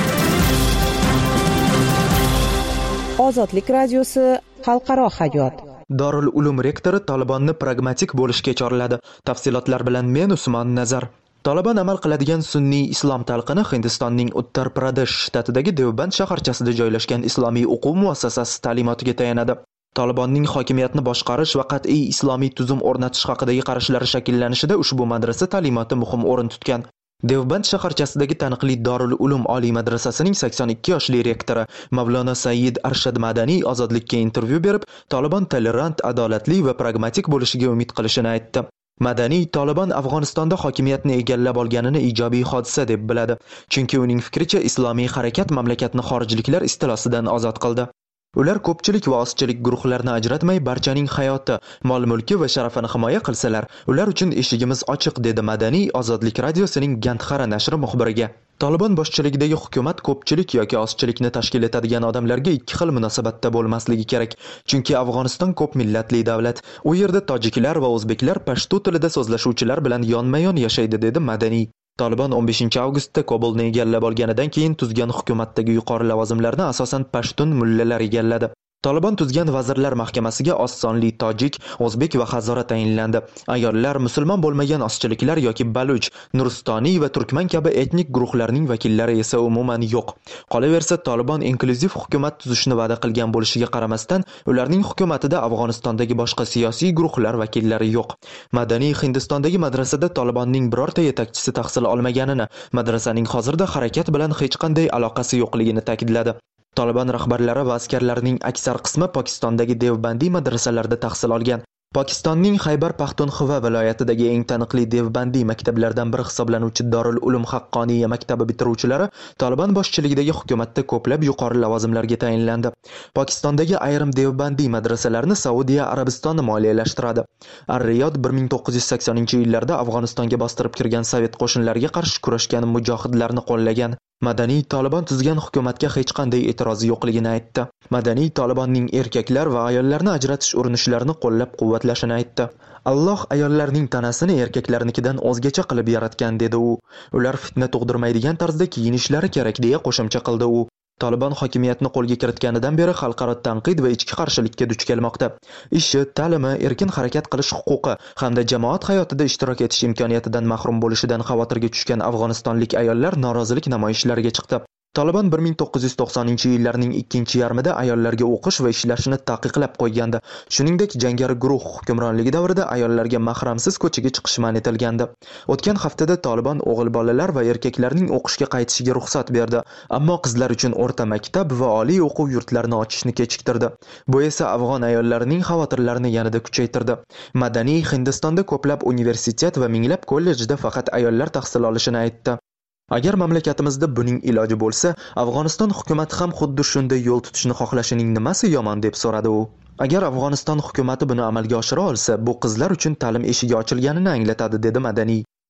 Ozodlik radiosi xalqaro hayot. Dorul Ulum rektori Tolibonni pragmatik bo'lishga chorladi. Tafsilotlar bilan men Usmon Nazar. Taliban amal qiladigan sunniy islom talqini Hindistonning Uttar Pradesh shtatidagi Devband shaharchasida joylashgan islomiy o'quv muassasasi ta'limotiga tayanadi. Talibanning hokimiyatni boshqarish va qat'iy islomiy tuzum o'rnatish haqidagi qarashlari shakllanishida ushbu madrasa ta'limoti muhim o'rin tutgan. Devband shaharchasidagi taniqli Dorul Ulum oliy madrasasining 82 yoshli rektori Mavlona Said Arshad Madaniy Ozodlikka intervyu berib, Taliban tolerant, adolatli va pragmatik bo'lishiga umid qilishini aytdi. Madaniy Taliban Afg'onistonda hokimiyatni egallab olganini ijobiy hodisa deb biladi, chunki uning fikricha islomiy harakat mamlakatni xorijliklar istilosidan ozod qildi. Ular ko'pchilik va ozchilik guruhlarini ajratmay barchaning hayoti, mol-mulki va sharafini himoya qilsalar, ular uchun eshigimiz ochiq, dedi Madaniy Ozodlik radiosining Gandhara nashri muxbiriga. Taliban boshchiligidagi hukumat ko'pchilik yoki ozchilikni tashkil etadigan odamlarga ikki xil munosabatda bo'lmasligi kerak. Chunki Afg'oniston ko'p millatli davlat. U yerda tojiklar va o'zbeklar pashto tilida so'zlashuvchilar bilan yonma-yon yashaydi, dedi Madaniy. Taliban 15-avgustda Kobulni egallab olganidan keyin tuzgan hukumatdagi yuqori lavozimlarni asosan pashtun mullalar egalladi. Taliban tuzgan vazirlar mahkamasiga oz sonli tojik, o'zbek va hazora tayinlandi. Ayollar, musulmon bo'lmagan ozchiliklar yoki baluch, nuristoniy va turkman kabi etnik guruhlarning vakillari esa umuman yo'q. Qolaversa, Taliban inklyuziv hukumat tuzishni va'da qilgan bo'lishiga qaramasdan, ularning hukumatida Afg'onistondagi boshqa siyosiy guruhlar vakillari yo'q. Madaniy Hindistondagi madrasada Talibanning birorta yetakchisi tahsil olmaganini, madrasaning hozirda harakat bilan hech qanday aloqasi yo'qligini ta'kidladi. Taliban rahbarlari va askarlarining aksar qismi Pokistondagi Devbandiy madrasalarda tahsil olgan. Pokistonning Xaybar Paxtunxva viloyatidagi eng taniqli Devbandiy maktablaridan biri hisoblanuvchi Dorul Ulum Haqqoniya maktabi bitiruvchilari Taliban boshchiligidagi hukumatda ko'plab yuqori lavozimlarga tayinlandi. Pokistondagi ayrim Devbandiy madrasalarini Saudiya Arabistoni moliyalashtiradi. Ar-Riyod 1980-yillarda Afg'onistonga bostirib kirgan sovet qo'shinlariga qarshi kurashgan mujohidlarni qo'llagan. Madaniy Taliban tuzgan hukumatga hech qanday e'tirozi yo'qligini aytdi. Madaniy Talibanning erkaklar va ayollarni ajratish urinishlarini qo'llab-quvvatlashini aytdi. Alloh ayollarning tanasini erkaklarnikidan o'zgacha qilib yaratgan, dedi u. Ular fitna tug'dirmaydigan tarzda kiyinishlari kerak, deya qo'shimcha qildi u. Taliban hokimiyatni qo'lga kiritganidan beri xalqaro tanqid va ichki qarshilikka duch kelmoqda. Ishi, ta'limi, erkin harakat qilish huquqi hamda jamoat hayotida ishtirok etish imkoniyatidan mahrum bo'lishidan xavotirga tushgan afg'onistonlik ayollar norozilik namoyishlariga chiqdi. Taliban 1990-yillarning ikkinchi yarmida ayollarga o'qish va ishlashni taqiqlab qo'ygandi. Shuningdek, jangari guruh hukmronligi davrida ayollarga mahramsiz ko'chaga chiqish man etilgandi. O'tgan haftada Taliban o'g'il bolalar va erkaklarning o'qishga qaytishiga ruxsat berdi, ammo qizlar uchun o'rta maktab va oliy o'quv yurtlarini ochishni kechiktirdi. Bu esa afg'on ayollarining xavotirlarini yanada kuchaytirdi. Madaniy Hindistonda ko'plab universitet va minglab kollejda faqat ayollar tahsil olishini aytdi. Agar mamlakatimizda buning iloji bo'lsa, Afg'oniston hukumati ham xuddi shunday yo'l tutishni xohlashining nimasi yomon, deb so'radi u. Agar Afg'oniston hukumati buni amalga oshira olsa, bu qizlar uchun ta'lim eshigi ochilganini anglatadi, dedi Madaniy.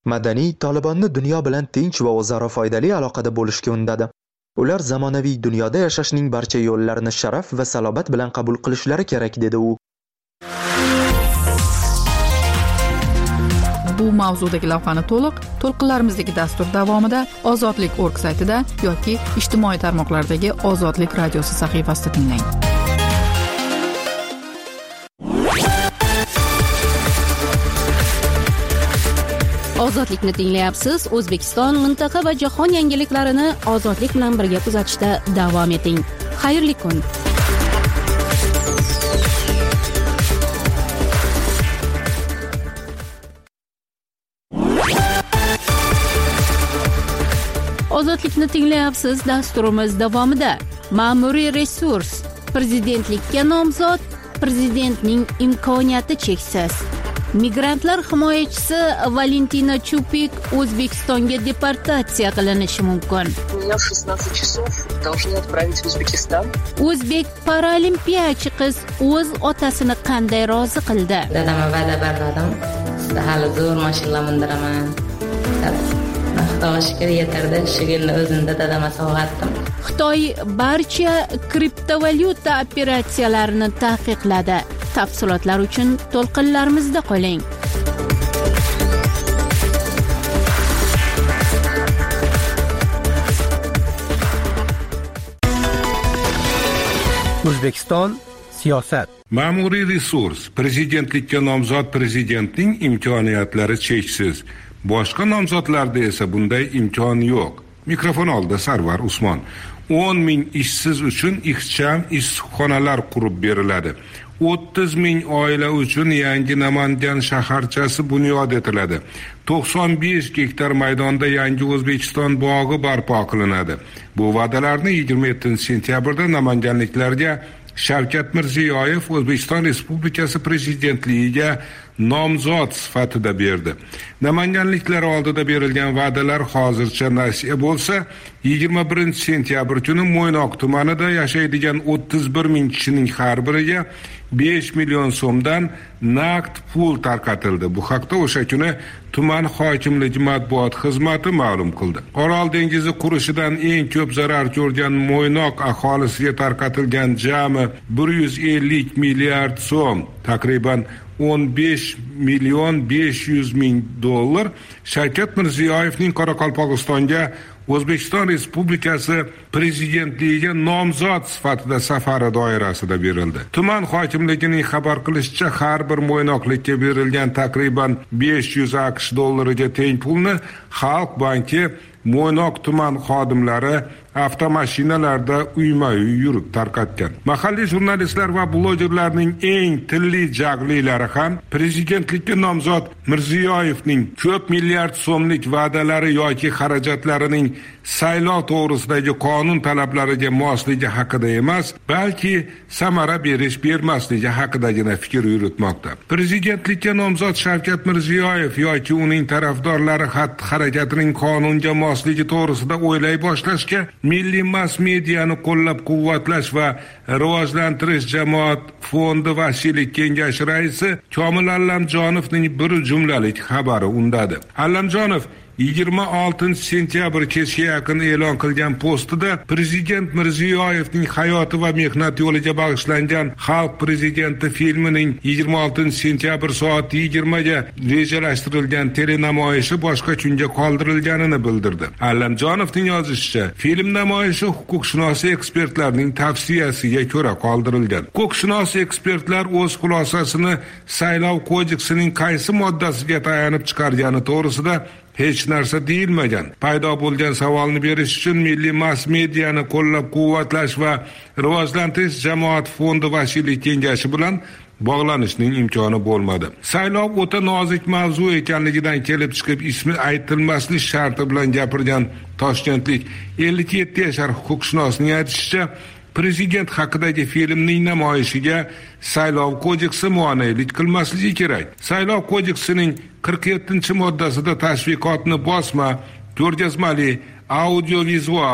Madaniy Tolibonni dunyo bilan tinch va o'zaro foydali aloqada bo'lishga undadi. Ular zamonaviy dunyoda yashashning barcha yo'llarini sharaf va salobat bilan qabul qilishlari kerak, dedi u. Bu mavzudagi lavhani to'lqinlarimizdagi dastur davomida Ozodlik.org saytida yoki ijtimoiy tarmoqlardagi Ozodlik radiosi sahifasida tinglang. Ozodlikni tinglayapsiz. O'zbekiston, mintaqa va jahon yangiliklarini ozodlik bilan birga kuzatishda davom eting. Xayrli kun. Ozodlikni tinglayapsiz. Dasturimiz davomida ma'muriy resurs, prezidentlikka nomzod, prezidentning imkoniyati cheksiz. Migrantlar himoyachisi Valentina Chupik O'zbekistonga deportatsiya qilinishi mumkin. Меня в 16 часов должны отправить в Узбекистан. O'zbek paralimpiyachi qiz o'z otasini qanday rozi qildi? Dadamga va'da berdim. Sizga hali zo'r mashina mindiraman. Xudoga shukr yetardi. Shugirni o'zimda dadamga sovg'atdim. Xitoy barcha kriptovalyuta operatsiyalarini taqiqladi. Tafsilotlar uchun to'lqinlarimizda qoling. O'zbekiston siyosat. Ma'muriy resurs, prezidentlikka nomzod prezidentning imkoniyatlari cheksiz. Boshqa nomzodlarda esa bunday imkon yo'q. Mikrofon oldida Sarvar Usmon. 10 ming ishsiz uchun ixcham issiqxonalar qurib beriladi. 30 ming oila uchun yangi Namangan shaharchasi bunyod etiladi. 95 gektar maydonda yangi O'zbekiston bog'i barpo qilinadi. Bu va'dalarni 27-sentyabrda namanganliklarga Shavkat Mirziyoyev O'zbekiston Respublikasi prezidentligiga nomzod sifatida berdi. Namanganliklar oldida berilgan va'dalar hozircha nasiya bo'lsa, 21-sentyabr kuni Mo'ynoq tumanida yashaydigan 31 ming kishining har biriga 5 million so'mdan naqd pul tarqatildi. Bu haqda o'sha kuni tuman hokimligi matbuot xizmati ma'lum qildi. Orol dengizi qurishidan eng ko'p zarar ko'rgan Mo'ynoq aholisiga tarqatilgan jami 150 milliard so'm, taqriban 15 million 500 ming dollar Shavkat Mirziyoyevning Qoraqalpog'istonga O'zbekiston Respublikasi prezidentligiga nomzod sifatida safari doirasida berildi. Tuman hokimligining xabar qilishicha, har bir mo'ynoqlikka berilgan taqriban 500 AQSh dollariga teng pulni Xalq banki Mo'ynoq tuman xodimlari avtomashinalarda uyma-uy yurib tarqatgan. Mahalliy jurnalistlar va blogerlarning eng tilli jaglilari ham prezidentlikka nomzod Mirziyoyevning ko'p milliard so'mlik va'dalari yoki xarajatlarining saylov to'g'risidagi qonun talablariga mosligi haqida emas, balki samara bermasligi haqidagina fikr yuritmoqda. Prezidentlikka nomzod Shavkat Mirziyoyev yoki uning tarafdorlari xatti-harakatining qonunga mosligi to'g'risida o'ylay boshlashga Milliy mass mediani qo'llab-quvvatlash va rivojlantirish jamoat fondi vasiylik kengashi raisi Komil Allamjonovning bir jumlalik xabari undadi. Allamjonov 26-sentyabr kechga yaqin e'lon qilgan postida prezident Mirziyoyevning hayoti va mehnat yo'liga bag'ishlangan Xalq prezidenti filmining 26-sentyabr soat 20 ga rejalashtirilgan telenamoyishi boshqa kunga qoldirilganini bildirdi. Allamjonovning yozishicha, film namoyishi huquqshunos ekspertlarning tavsiyasiga ko'ra qoldirilgan. Huquqshunos ekspertlar o'z xulosasini Saylov kodeksining qaysi moddasiga tayanib chiqargani to'g'risida hech narsa deyilmagan. Paydo bo'lgan savolni berish uchun Milliy mass mediani qo'llab-quvvatlash va rivojlantirish jamoat fondi vasiylik kengashi bilan bog'lanishning imkoni bo'lmadi. Saylov o'ta nozik mavzu ekanligidan kelib chiqib ismi aytilmaslik sharti bilan gapirgan Toshkentlik 57 yashar huquqshunosning aytishicha, prezident haqidagi filmning namoyishiga Saylov kodeksi muonalik qilmasligi kerak. Saylov kodeksining 47-moddasida tashviqotni bosma, ko'rgazmali, audiovizual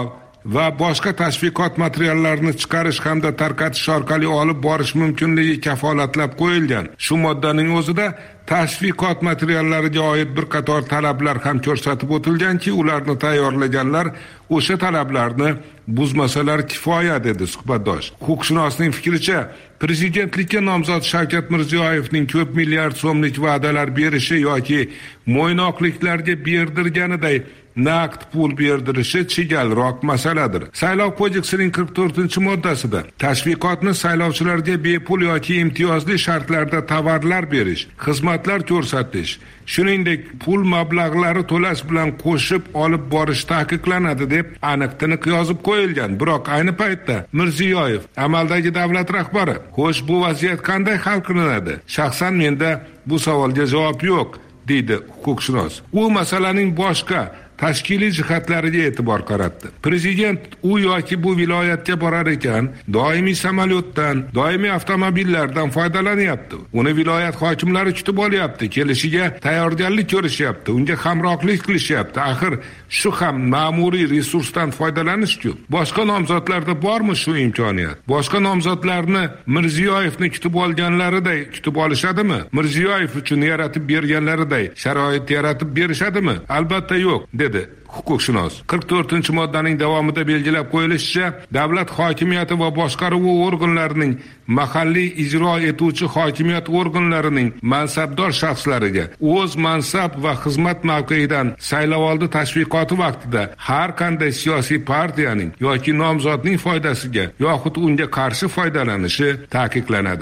va boshqa tashviqot materiallarini chiqarish hamda tarqatish orqali olib borish mumkinligi kafolatlab qo'yilgan. Shu moddaning o'zida tashviqot materiallariga oid bir qator talablar ham ko'rsatib o'tilganki, ularni tayyorlaganlar o'sha talablarni buzmasalar kifoya, dedi suhbatdosh. Huquqshunosning fikricha, prezidentlikka nomzod Shavkat Mirziyoyevning ko'p milliard so'mlik va'dalar berishi yoki mo'ynoqliklarga berdirganiday naqd pul berdirishi chigalroq masaladir. Saylov kodeksining 44-moddasida tashviqotni saylovchilarga bepul yoki imtiyozli shartlarda tovarlar berish, xizmatlar ko'rsatish, shuningdek pul mablag'lari to'lash bilan qo'shib olib borish taqiqlanadi deb aniq-tiniq yozib qo'yilgan. Biroq ayni paytda Mirziyoyev amaldagi davlat rahbari. Xo'sh, bu vaziyat qanday hal qilinadi? Shaxsan menda bu savolga javob yo'q, deydi huquqshunos. U masalaning boshqa tashkiliy jihatlariga e'tibor qaratdi. Prezident u yoki bu viloyatga borar ekan, doimiy samolyotdan, doimiy avtomobillardan foydalanyapti. Uni viloyat hokimlari kutib olyapti, kelishiga tayyorgarlik ko'rishyapti, unga hamrohlik qilishyapti. Axir shu ham ma'muriy resursdan foydalanish-ku. Boshqa nomzodlarda bormi shu imkoniyat? Boshqa nomzodlarni Mirziyoyevni kutib olganlariday kutib olishadimi? Mirziyoyev uchun yaratib berganlariday sharoit yaratib berishadimi? Albatta yo'q, dedi huquqshunos. 44-moddaning davomida belgilab qo'yilishicha, davlat hokimiyati va boshqaruvi organlarining mahalliy ijro etuvchi hokimiyat organlarining mansabdor shaxslariga o'z mansab va xizmat mavqeidan saylovoldi tashviqoti vaqtida har qanday siyosiy partiyaning yoki nomzodning foydasiga yoxud unga qarshi foydalanishi taqiqlanadi.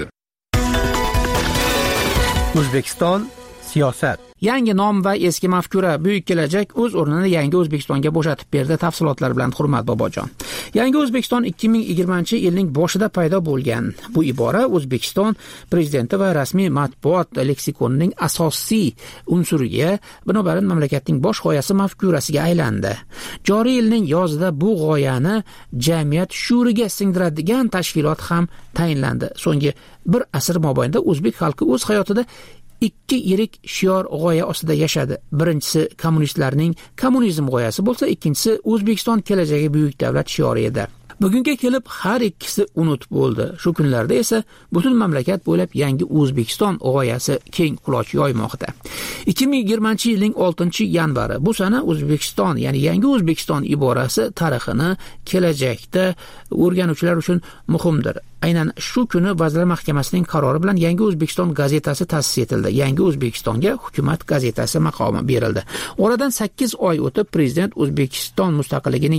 O'zbekiston siyosat. Yangi nom va eski mafkura buyuk kelajak o'z o'rnini yangi O'zbekistonga bo'shatib berdi. Tafsilotlar bilan Hurmat Bobojon. Yangi O'zbekiston 2020-yilning boshida paydo bo'lgan. Bu ibora O'zbekiston prezidenti va rasmiy matbuot leksikonining asosiy unsuriga, binobarin mamlakatning bosh g'oyasi mafkurasiga aylandi. Joriy yilning yozida bu g'oyani jamiyat shuuriga singdiradigan tashkilot ham tayinlandi. So'nggi bir asr mobaynida o'zbek xalqi o'z hayotida ikki yirik shior g'oya ostida yashadi. Birinchisi kommunistlarning kommunizm g'oyasi bo'lsa, ikkinchisi O'zbekiston kelajagi buyuk davlat shiori edi. Bugunga kelib har ikkisi unut bo'ldi. Shu kunlarda esa butun mamlakat bo'ylab yangi O'zbekiston g'oyasi keng quloch yoymoqda. 2020-yilning 6-yanvari bu sana O'zbekiston, ya'ni yangi O'zbekiston iborasi tarixini kelajakda o'rganuvchilar uchun muhimdir. Aynan shu kuni Vazirlar Mahkamasining qarori bilan Yangi O'zbekiston gazetasi ta'sis etildi. Yangi O'zbekistonga hukumat gazetasi maqomi berildi. Oradan 8 oy o'tib prezident O'zbekiston mustaqilligining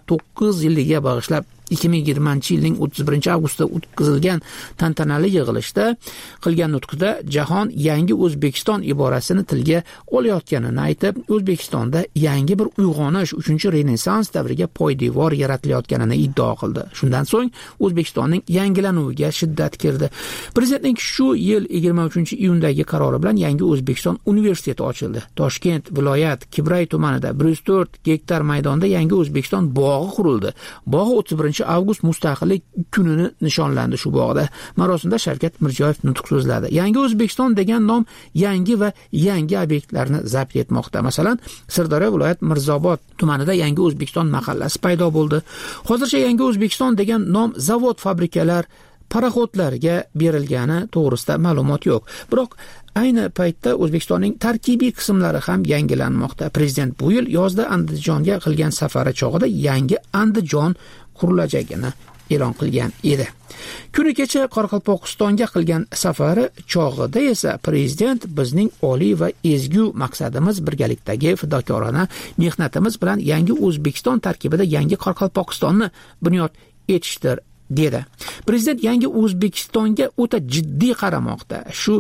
29 yilligiga bag'ishlab 2020-yilning 31-avgustida o'tkazilgan tantanali yig'ilishda qilgan nutqida jahon yangi O'zbekiston iborasini tilga olayotganini aytib, O'zbekistonda yangi bir uyg'onish, 3-renessans davriga poydevor yaratilayotganini iddao qildi. Shundan so'ng O'zbekistonning yangilanuviga shiddat kirdi. Prezidentning shu yil 23-iyundagi qarori bilan yangi O'zbekiston universiteti ochildi. Toshkent viloyat Kibray tumanida 104 gektar maydonda yangi O'zbekiston bog'i qurildi. Bog' 31-avgust mustaqillik kunini nishonlandi. Shu bog'da marosimda Shavkat Mirziyoyev nutq so'zladi. Yangi O'zbekiston degan nom yangi va yangi obyektlarni zabt etmoqda. Masalan, Sirdaryo viloyat Mirzobod tumanida yangi O'zbekiston mahallasi paydo bo'ldi. Hozircha yangi O'zbekiston degan nom zavod, fabrikalar, paraxodlarga berilgani to'g'risida ma'lumot yo'q. Biroq ayni paytda O'zbekistonning tarkibiy qismlari ham yangilanmoqda. Prezident bu yil yozda Andijonga qilgan safari chog'ida yangi Andijon qurilajagini e'lon qilgan edi. Kuni kecha Qoraqalpog'istonga qilgan safari chog'ida esa prezident bizning oliy va ezgu maqsadimiz birgalikdagi fidokorona mehnatimiz bilan yangi O'zbekiston tarkibida yangi Qoraqalpog'istonni bunyod etishdir dedi. Prezident yangi O'zbekistonga o'ta jiddiy qaramoqda. Shu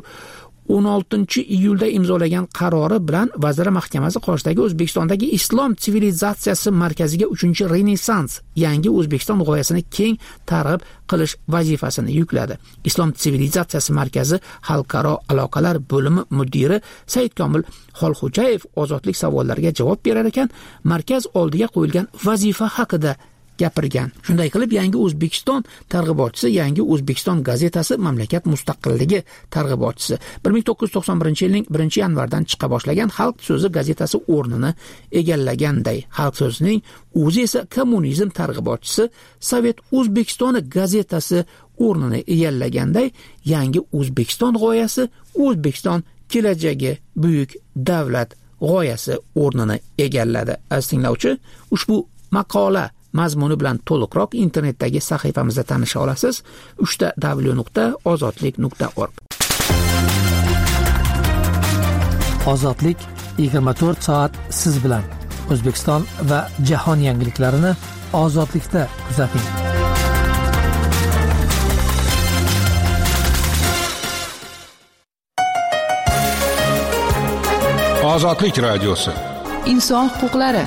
16-iyulda imzolagan qarori bilan Vazirlar Mahkamasi qoshidagi O'zbekistondagi islom sivilizatsiyasi markaziga 3-renessans yangi O'zbekiston g'oyasini keng targ'ib qilish vazifasini yukladi. Islom sivilizatsiyasi markazi xalqaro aloqalar bo'limi mudiri Saidkomil Xolxo'jayev ozodlik savollariga javob berar ekan, markaz oldiga qo'yilgan vazifa haqida gapirgan. Shunday qilib, Yangi O'zbekiston targ'ibotchisi, Yangi O'zbekiston gazetasi mamlakat mustaqilligi targ'ibotchisi 1991 yilning 1-yanvardan chiqa boshlagan Xalq so'zi gazetasi o'rnini egallaganday, Xalq so'zining o'zi esa kommunizm targ'ibotchisi Sovet O'zbekistoni gazetasi o'rnini egallaganday, Yangi O'zbekiston g'oyasi, O'zbekiston kelajagi, buyuk davlat g'oyasi o'rnini egalladi. Aziz tinglovchi, ushbu maqola mazmuni bilan to'liqroq internetdagi sahifamizda tanisha olasiz. www.ozodlik.org. Ozodlik 24 soat siz bilan. O'zbekiston va jahon yangiliklarini ozodlikda kuzating. Ozodlik radiosi. Inson huquqlari.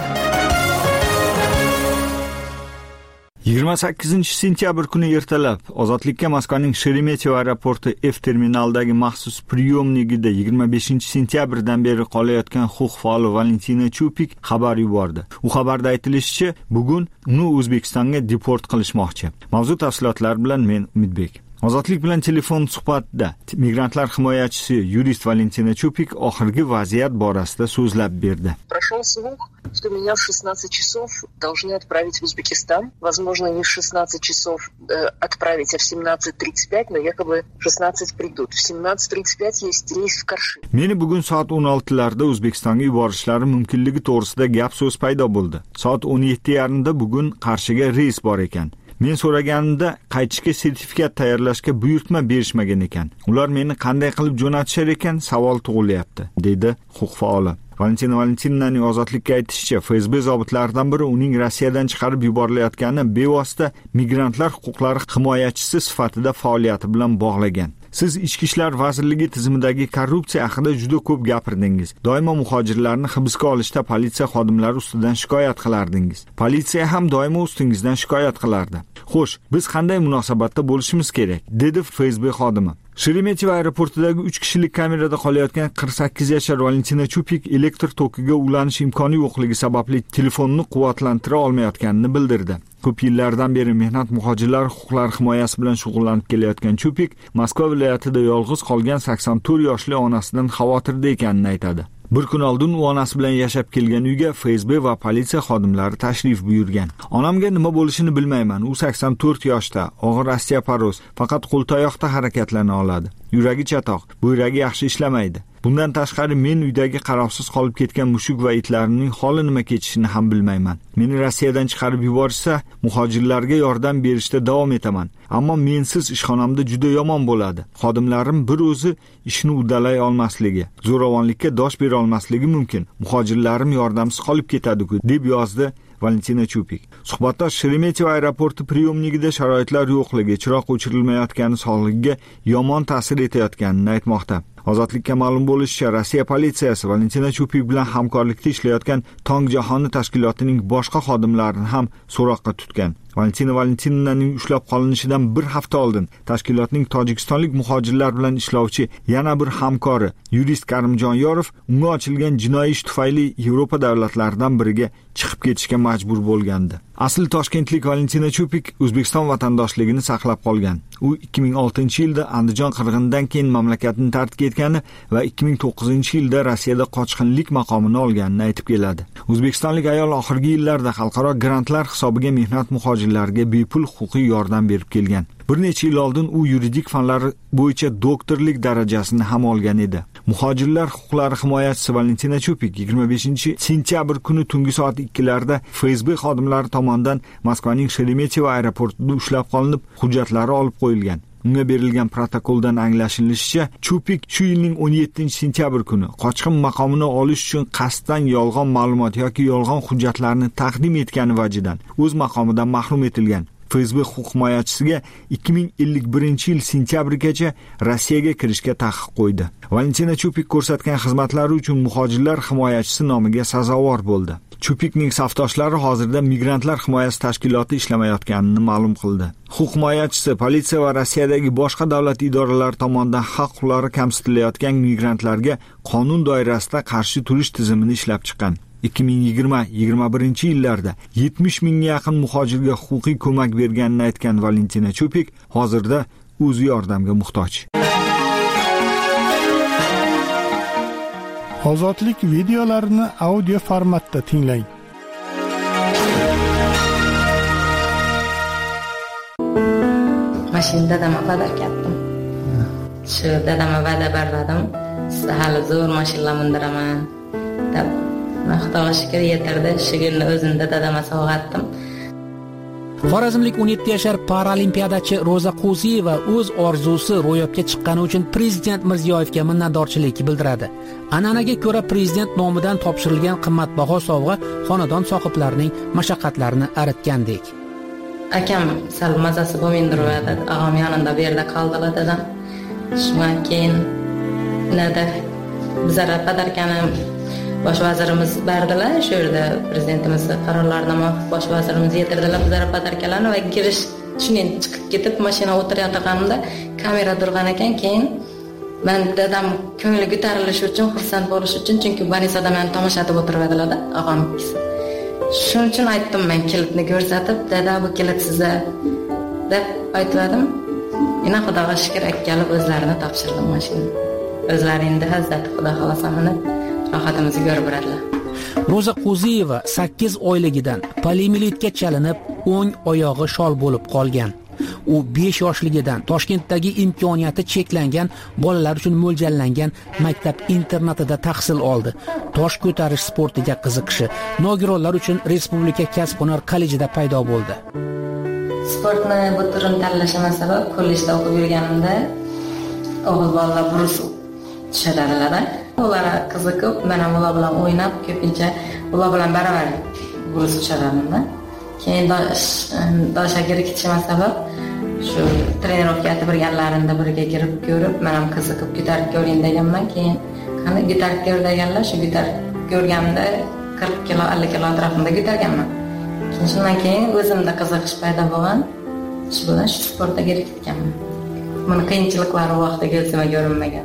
28-sentyabr kuni ertalab Ozodlikka Moskvaning Sheremetyevo aeroporti F terminalidagi maxsus priyomnigida 25-sentyabrdan beri qolayotgan huquq faoli Valentina Chupik xabar yubordi. U xabarda aytilishicha, bugun uni O'zbekistonga deport qilishmoqchi. Mavzu tafsilotlari bilan men Umidbek. Ozodlik bilan telefon suhbatida migrantlar himoyachisi yurist Valentina Chupik oxirgi vaziyat borasida so'zlab berdi. Прошел слух, что меня в 16 часов должны отправить в Узбекистан. Возможно, не в 16 часов отправить, а в 17:35, но якобы в 16 придут. В 17:35 есть рейс в Карши. Meni bugun soat 16larda O'zbekistonga yuborishlari mumkinligi to'g'risida gap so'z paydo bo'ldi. Soat 17:30da bugun Qarshiga reys bor ekan. Men so'raganimda qaytishga sertifikat tayyorlashga buyurtma berishmagan ekan. Ular meni qanday qilib jo'natishar ekan, savol tug'ilyapti, dedi huquq faoli. Valentina Valentinaning Ozodlikka aytishicha, FSB zobitlaridan biri uning Rossiyadan chiqarib yuborilayotgani bevosita migrantlar huquqlari himoyachisi sifatida faoliyati bilan bog'lagan. Siz Ichki ishlar vazirligi tizimidagi korrupsiya haqida juda ko'p gapirdingiz. Doimo muhojirlarni hibsga olishda politsiya xodimlari ustidan shikoyat qilardingiz. Politsiya ham doimo ustingizdan shikoyat qilardi. Xo'sh, biz qanday munosabatda bo'lishimiz kerak? Dedi FSB xodimi. Sheremetyevo aeroportidagi 3 kishilik kamerada qolayotgan 48 yashar Valentina Chupik elektr tokiga ulanish imkoni yo'qligi sababli telefonini quvvatlantira olmayotganini bildirdi. Ko'p yillardan beri mehnat muhojirlar huquqlari himoyasi bilan shug'ullanib kelayotgan Chupik Moskva viloyatida yolg'iz qolgan 84 yoshli onasidan xavotirda ekanini aytadi. Bir kun oldin u onasi bilan yashab kelgan uyga FSB va politsiya xodimlari tashrif buyurgan. Onamga nima bo'lishini bilmayman. U 84 yoshda, og'ir osteoporoz, faqat qo'l-tayoqda harakatlana oladi. Yuragi chatoq, buyragi yaxshi ishlamaydi. Bundan tashqari men uydagi qarovsiz qolib ketgan mushuk va itlarning holi nima kechishini ham bilmayman. Meni Rossiyadan chiqarib yuborsa, muhojirlarga yordam berishda davom etaman. Ammo mensiz ishxonamda juda yomon bo'ladi. Xodimlarim bir o'zi ishni uddalay olmasligi, zo'ravonlikka dosh bera olmasligi mumkin. Muhojirlarim yordamsiz qolib ketadi-ku, deb yozdi Valentina Chupik. Suhbatdosh Sheremetyevo aeroporti priyomnigida sharoitlar yo'qligi, chiroq o'chirilmayotgani sog'ligiga yomon ta'sir etayotganini aytmoqda. Ozodlikka ma'lum bo'lishicha, Rossiya politsiyasi Valentina Chupik bilan hamkorlikda ishlayotgan Tong jahoni tashkilotining boshqa xodimlarini ham so'roqqa tutgan. Valentina Valentinaning ushlab qolinishidan bir hafta oldin tashkilotning tojikistonlik muhojirlar bilan ishlovchi yana bir hamkori yurist Karimjon Yorov unga ochilgan jinoiy ish tufayli Yevropa davlatlaridan biriga chiqib ketishga majbur bo'lgandi. Asl toshkentlik Valentina Chupik O'zbekiston vatandoshligini saqlab qolgan. U 2006-yilda Andijon qirg'inidan keyin mamlakatni tark etgani va 2009-yilda Rossiyada qochqinlik maqomini olganini aytib keladi. O'zbekistonlik ayol oxirgi yillarda xalqaro grantlar hisobiga mehnat muhojirlarga bepul huquqiy yordam berib kelgan. Bir necha yil oldin u yuridik fanlar bo'yicha doktorlik darajasini ham olgan edi. Muhojirlar huquqlari himoyachisi Valentina Chupik 25-sentyabr kuni tungi soat 2larda FSB xodimlari tomonidan Moskvaning Sheremetyevo aeroportida ushlab qolinib, hujjatlari olib qo'yilgan. Unga berilgan protokoldan anglashilishicha, Chupik shu yilning 17-sentyabr kuni qochqin maqomini olish uchun qasddan yolg'on ma'lumot yoki yolg'on hujjatlarni taqdim etgani vajidan o'z maqomidan mahrum etilgan. FSB huquq himoyachisiga 2051-yil sentyabrgacha Rossiyaga kirishga taqiq qo'ydi. Valentina Chupik ko'rsatgan xizmatlari uchun muhojirlar himoyachisi nomiga sazovor bo'ldi. Chupikning safdoshlari hozirda migrantlar himoyasi tashkiloti ishlamayotganini ma'lum qildi. Huquq himoyachisi politsiya va Rossiyadagi boshqa davlat idoralari tomonidan haq-huquqlari kamsitilayotgan migrantlarga qonun doirasida qarshi turish tizimini ishlab chiqqan. 2020-21 yillarda 70 mingga yaqin muhojirga huquqiy ko'mak berganini aytgan Valentina Chupik hozirda o'zi yordamga muhtoj. Ozodlik videolarini audio formatda tinglang. Mashinada dadamga va'da ketdim. Shu dadamga va'da berdim. Sizni hali zo'r mashinalar mindiraman deb. Xudoga shukr yetardi. Shu kunni o'zimda dadamga sovg'atdim. Xorazmlik 17 yashar paralimpiadachi Roza Qo'ziyeva o'z orzusi ro'yobga chiqqani uchun prezident Mirziyoyevga minnatdorchilik bildiradi. An'anaga ko'ra prezident nomidan topshirilgan qimmatbaho sovg'a xonadon sohiblarining mashaqqatlarini aritgandek. Akam sal mazasi bo'lmaydiradi. Og'am yonida bu yerda qoldilar dedim. Shundan keyin nada bizlar padarkanim bosh vazirimiz berdilar, shu yerda prezidentimiz qarorlarini muvofiq bosh vazirimiz yetirdilar bizlar padarkalarni va girish shundan chiqib ketib mashina o'tirayotganimda kamera turgan ekan. Keyin men dadam ko'ngli ko'tarilishi uchun, xursand bo'lish uchun, chunki Banisada meni tomosha etib o'tiradilar-da, og'am. Shuning uchun aytdim, men kilitni ko'rsatib, dada bu kilit sizga deb aytdim. Yana Xudoga shukr akkalib o'zlarini topshirdim mashina. O'zlari endi hazrat Xudo xolasa meni rohatimizni ko'rib beradilar. Roza Qo'ziyeva 8 oyligidan poliomielitga chalinib, o'ng oyog'i shol bo'lib qolgan. U 5 yoshligidan Toshkentdagi imkoniyati cheklangan bolalar uchun mo'ljallangan maktab-internatida tahsil oldi. Tosh ko'tarish sportiga qiziqishi nogironlar uchun Respublika kasb-hunar kollejida paydo bo'ldi. Sportni bu turini tanlashim sabab kollejda o'qib yurganimda o'g'il bolalar burus tushadilar. Ular qiziqib, men ham ular bilan o'ynab, ko'pincha ular bilan baravar burus tushadilar. Keyin doshagirga ketishim sabab shu trenirovka birgalarida birga kirib ko'rib, men ham qiziqib gitar ko'ring deganman. Keyin qani gitar ko'r deganlar, shu gitar ko'rganimda 40 kilo 50 kilo atrofida gitarganman. Shundan keyin o'zimda qiziqish paydo bo'lgan. Shu bilan shu sportga kirib ketganman. Buni qiyinchiliklari vaqtida ko'zimga ko'rinmagan.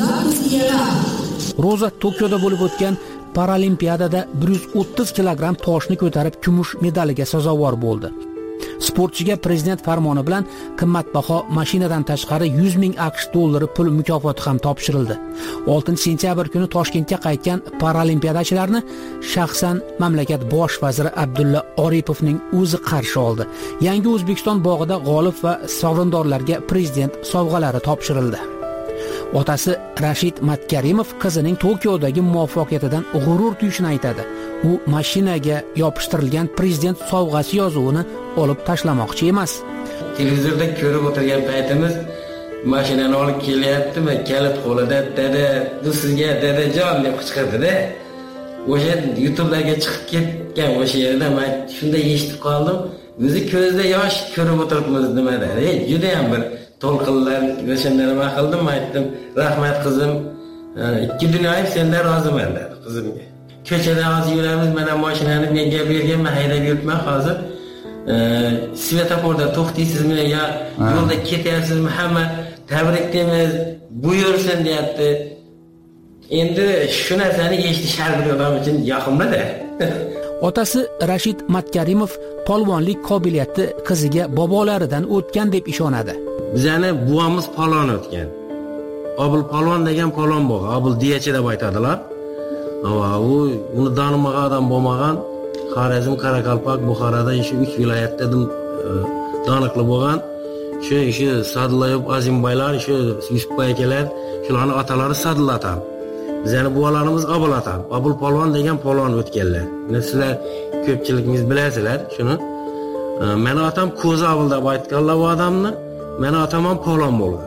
Roza Tokioda bo'lib o'tgan Paralimpiadada 130 kilogramm toshni ko'tarib kumush medaliga sazovor bo'ldi. Sportchiga prezident farmoni bilan qimmatbaho mashinadan tashqari 100 ming AQSh dollari pul mukofoti ham topshirildi. 6-sentyabr kuni Toshkentga qaytgan paralimpiadachilarni shaxsan mamlakat bosh vaziri Abdulla Oripovning o'zi qarshi oldi. Yangi O'zbekiston bog'ida g'olib va sovrindorlarga prezident sovg'alari topshirildi. Otasi Rashid Matkarimov qizining Tokiodagi muvaffaqiyatidan g'urur tuyishini aytadi. U mashinaga yopishtirilgan prezident sovg'asi yozuvini olib tashlamoqchi emas. Televizorda ko'rib o'tirgan paytimiz mashinani olib kelyaptimi, kalit qo'lida, dada, bu sizga dadajon deb qichqirdi-da. O'sha YouTube'larga chiqib ketgan o'sha yerda men shunday eshitib qoldim. O'zi ko'zda yosh ko'rib o'tiribmiz nimada. Juda ham bir to'lqinlar o'shanda nima qildim, aytdim, rahmat qizim, ikki dunyoyim sendan roziman dedi qizimga. Ko'chada hozir yuramiz, mana mashinani menga berganman, haydab yuribman hozir. Svetoforda to'xtaysizmi yo yo'lda ketyapsizmi, hamma tabriklaymiz, buyursin deyapti. Endi shu narsani eshitish har bir odam uchun yoqimli-da. Otasi Rashid Matkarimov polvonlik qobiliyati qiziga bobolaridan o'tgan deb ishonadi. Bizani buvamiz polvon o'tgan. Obul polvon degan polvon bor. Obul diyachi deb aytadilar. U uni tanımagan odam bo'lmagan. Xorazm, Qoraqalpoq, Buxoroda shu 3 viloyatda taniqli bo'lgan. Shu Sadlayib Azimbaylar, shu Yusufboy akalar, shularning otalari Sadla atan. Bizani buvalarimiz Obul atan. Obul polvon degan polvon o'tganlar. Sizlar ko'pchilikimiz bilasizlar shuni. Meni otam Ko'zi Obul deb aytganlar bu odamni. Meni otam ham polvon bo'lgan.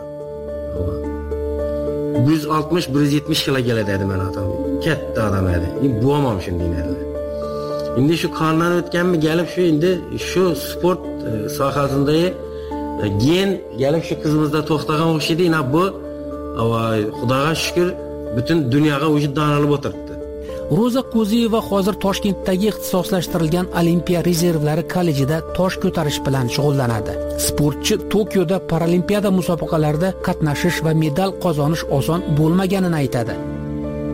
160-170 kilo keladi dedi meni otam. Katta odam edi. Buvam ham shunday edi. Endi shu qondan o'tganmi kelib shu endi shu sport sohasindagi gen kelib shu qizimizda to'xtagan o'xshaydi. Bu Xudoga shukr butun dunyoga o'sha donalib o'tiribdi. Roza Qo'ziyeva hozir Toshkentdagi ixtisoslashtirilgan Olimpiya rezervlari kollejida tosh ko'tarish bilan shug'ullanadi. Sportchi Tokioda paralimpiada musobaqalarida qatnashish va medal qozonish oson bo'lmaganini aytadi.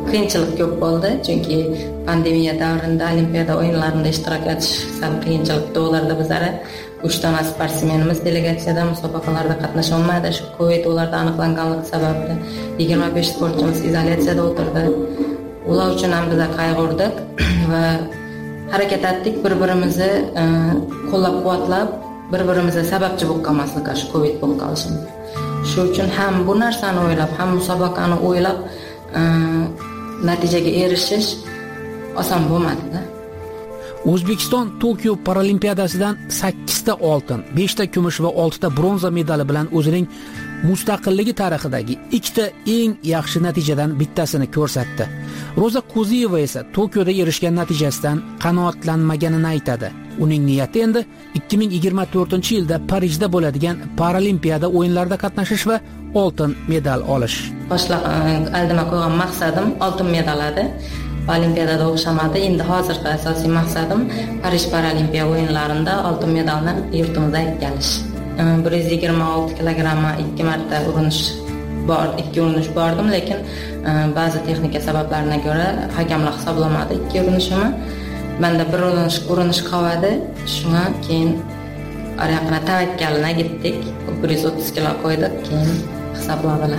qiyinchilik ko'p bo'ldi, chunki pandemiya davrida Olimpiada o'yinlarida ishtirok etish sal qiyinchilik tug'dirdi bizlarga. 3 ta sportsmenimiz delegatsiyada musobaqalarda qatnasha olmadi. Shu Covid ularda aniqlanganligi sababli 25 sportchimiz izolyatsiyada o'tirdi. Ular uchun ham biz qayg'urdik va harakat etdik, bir-birimizni qo'llab-quvvatlab, bir-birimizga sababchi bo'lib qolmaslik shu Covid bo'lib qolishimiz. Shu uchun ham bu narsani o'ylab, ham musobaqani o'ylab natijaga erishish oson bo'lmadi-da. O'zbekiston Tokio Paralimpiadasidan 8 ta oltin, 5 ta kumush va 6 ta bronza medali bilan o'zining mustaqilligi tarixidagi 2 ta eng yaxshi natijadan bittasini ko'rsatdi. Roza Kuziyeva esa Tokioda erishgan natijasidan qanoatlanmaganini aytadi. Uning niyati endi 2024-yilda Parijda bo'ladigan Paralimpiada o'yinlarida qatnashish va oltin medal olish. Boshliq aldima qo'ygan maqsadim oltin medal edi. Olimpiadada o'xshamadi. Endi hozirgi asosiy maqsadim Parij Paralimpiya o'yinlarida oltin medalni yurtimizga kelish. 126 kilogramma 2 marta urinish bor, 2 urinish bordim, lekin ba'zi texnika sabablariga ko'ra hakamlar hisoblamadi 2 urinishimni. Menda bir urinish qoldi. Shunga keyin oraqana tavakkalna gitdik. 130 kilo qo'ydik, keyin hisobladilar.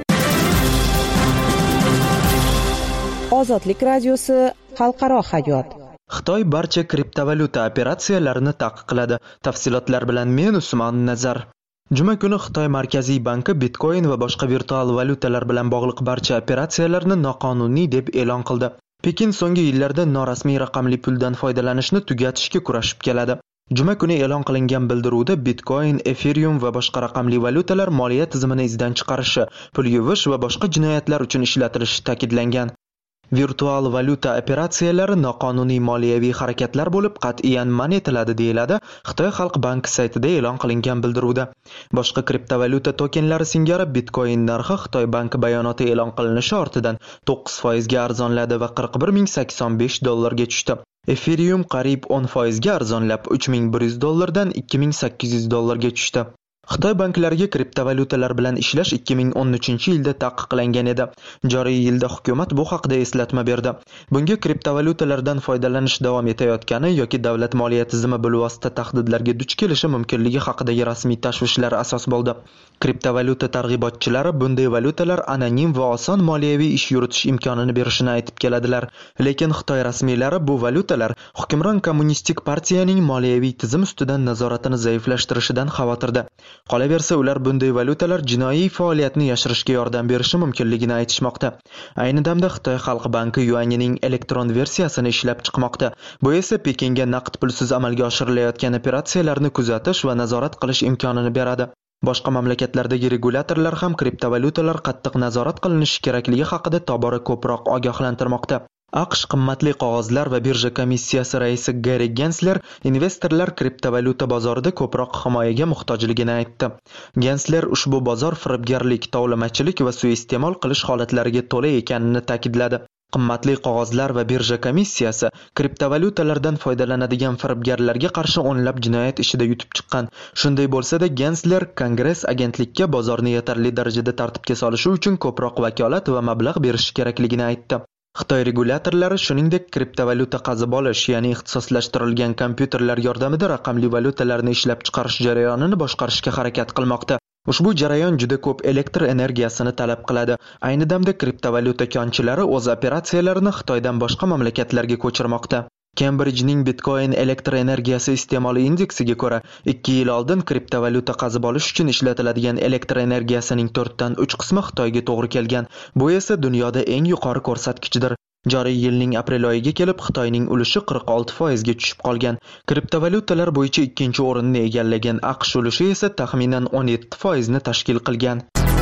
Ozodlik radiosi xalqaro hayot. Xitoy barcha kriptovalyuta operatsiyalarini taqiqladi. Tafsilotlar bilan men Usmon Nazar. Juma kuni Xitoy Markaziy banki Bitcoin va boshqa virtual valyutalar bilan bog'liq barcha operatsiyalarni noqonuniy deb e'lon qildi. Pekin so'nggi yillarda norasmiy raqamli puldan foydalanishni tugatishga kurashib keladi. Juma kuni e'lon qilingan bildiruvda Bitcoin, Ethereum va boshqa raqamli valyutalar moliya tizimini izdan chiqarishi, pul yuvish va boshqa jinoyatlar uchun ishlatilishi ta'kidlangan. Virtual valyuta operatsiyalari noqonuniy moliyaviy harakatlar bo'lib qat'iyan man etiladi deyiladi Xitoy Xalq banki saytida e'lon qilingan bildiruvda. Boshqa kriptovalyuta tokenlari singari Bitcoin narxi Xitoy banki bayonoti e'lon qilinishi ortidan 9% ga arzonladi va 41.085 dollarga tushdi. Ethereum qariyb 10% ga arzonlab $3,100 dan $2,800 ga tushdi. Xitoy banklariga kriptovalyutalar bilan ishlash 2013-yilda taqiqlangan edi. Joriy yilda hukumat bu haqida eslatma berdi. Bunga kriptovalyutalardan foydalanish davom etayotgani yoki davlat moliya tizimi bilvosita tahdidlarga duch kelishi mumkinligi haqidagi rasmiy tashvishlar asos bo'ldi. Kriptovalyuta targ'ibotchilari bunday valyutalar anonim va oson moliyaviy ish yuritish imkonini berishini aytib keladilar. Lekin Xitoy rasmiylari bu valyutalar hukmron kommunistik partiyaning moliyaviy tizim ustidan nazoratini zaiflashtirishidan xavotirda. Qolaversa, ular bunday valyutalar jinoiy faoliyatni yashirishga yordam berishi mumkinligini aytishmoqda. Ayni damda Xitoy Xalq banki yuanining elektron versiyasini ishlab chiqmoqda. Bu esa Pekinga naqd pulsiz amalga oshirilayotgan operatsiyalarni kuzatish va nazorat qilish imkonini beradi. Boshqa mamlakatlardagi regulyatorlar ham kriptovalyutalar qattiq nazorat qilinishi kerakligi haqida tobora ko'proq ogohlantirmoqda. AQSh qimmatli qog'ozlar va birja komissiyasi raisi Gary Gensler investorlar kriptovalyuta bozorida ko'proq himoyaga muhtojligini aytdi. Gensler ushbu bozor firibgarlik, tovlamachilik va suiiste'mol qilish holatlariga to'la ekanini ta'kidladi. Qimmatli qog'ozlar va birja komissiyasi kriptovalyutalardan foydalanadigan firibgarlarga qarshi o'nlab jinoyat ishida yutib chiqqan. Shunday bo'lsa-da, Gensler Kongress agentlikka bozorni yetarli darajada tartibga solishi uchun ko'proq vakolat va mablag' berishi kerakligini aytdi. Xitoy regulyatorlari shuningdek kriptovalyuta qazib olish, ya'ni ixtisoslashtirilgan kompyuterlar yordamida raqamli valyutalarni ishlab chiqarish jarayonini boshqarishga harakat qilmoqda. Ushbu jarayon juda ko'p elektr energiyasini talab qiladi. Ayni damda kriptovalyuta konchilari o'z operatsiyalarini Xitoydan boshqa mamlakatlarga ko'chirmoqda. Cambridge'ning Bitcoin elektr energiyasi iste'moli indeksiga ko'ra, 2 yil oldin kriptovalyuta qazib olish uchun ishlatiladigan elektr energiyasining 4 dan 3 qismi Xitoyga to'g'ri kelgan. Bu esa dunyoda eng yuqori ko'rsatkichdir. Joriy yilning aprel oyiga kelib Xitoyning ulushi 46% ga tushib qolgan. Kriptovalyutalar bo'yicha ikkinchi o'rinni egallagan AQSh ulushi esa taxminan 17% ni tashkil qilgan.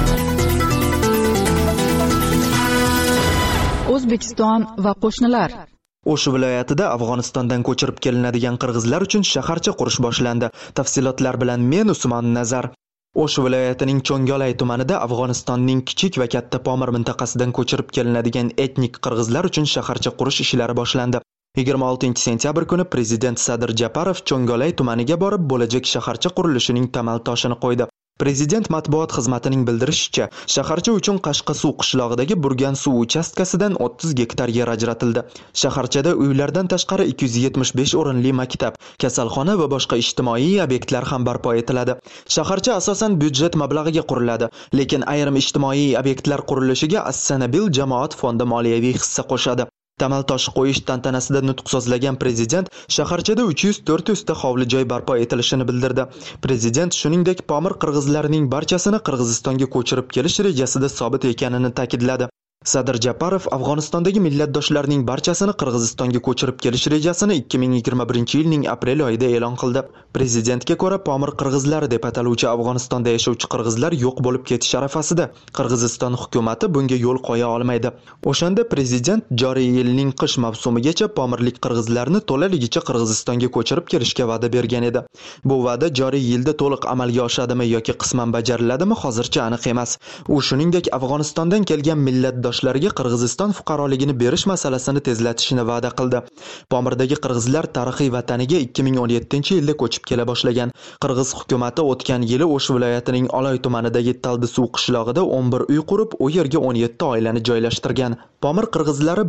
O'zbekiston va qo'shnilar. O'sh viloyatida Afg'onistondan ko'chirib kelinadigan qirg'izlar uchun shaharcha qurish boshlandi. Tafsilotlar bilan men Usmon Nazar. O'sh viloyatining Cho'ngolay tumanida Afg'onistonning Kichik va Katta Pomir mintaqasidan ko'chirib kelinadigan etnik qirg'izlar uchun shaharcha qurish ishlari boshlandi. 26-sentyabr kuni prezident Sadir Japarov Cho'ngolay tumaniga borib bo'lajak shaharcha qurilishining tamal toshini qo'ydi. Prezident matbuot xizmatining bildirishicha, shaharcha uchun Qashqasuv qishlog'idagi Burgan suv uchastkasidan 30 gektar yer ajratildi. Shaharchada uylardan tashqari 275 o'rinli maktab, kasalxona va boshqa ijtimoiy obyektlar ham barpo etiladi. Shaharcha asosan byudjet mablag'iga quriladi, lekin ayrim ijtimoiy obyektlar qurilishiga As-Sanabil jamoat fondi moliyaviy hissa qo'shadi. Tamal toshi qo'yish tantanasida nutq so'zlagan prezident shaharchada 300-400 ta hovli joy barpo etilishini bildirdi. Prezident shuningdek Pomir qirg'izlarining barchasini Qirg'izistonga ko'chirib kelish rejasida sobit ekanini ta'kidladi. Sadir Japarov Afg'onistondagi millatdoshlarning barchasini Qirg'izistonga ko'chirib kelish rejasini 2021-yilning aprel oyida e'lon qildi. Prezidentga ko'ra, Pomir qirg'izlari deb ataluvchi Afg'onistonda yashovchi qirg'izlar yo'q bo'lib ketish arafasida. Qirg'iziston hukumatı bunga yo'l qo'ya olmaydi. O'shanda prezident joriy yilning qish mavsumigacha Pomirlik qirg'izlarni to'laligicha Qirg'izistonga ko'chirib kelishga va'da bergan edi. Bu va'da joriy yilda to'liq amalga oshadimi yoki qisman bajariladimi hozircha aniq emas. U shuningdek Afg'onistondan kelgan millatdoshlarga Qirg'iziston fuqaroligini berish masalasini tezlatishni va'da qildi. Pomirdagi qirg'izlar tarixiy vataniga 2017-yilda ko'chib kela boshlagan. Qirg'iz hukumatı o'tgan yili O'sh viloyatining Oloy tumanidagi Taldisuv qishlog'ida 11 uy qurib, u yerga 17 oilani joylashtirgan. Pomir qirg'izlari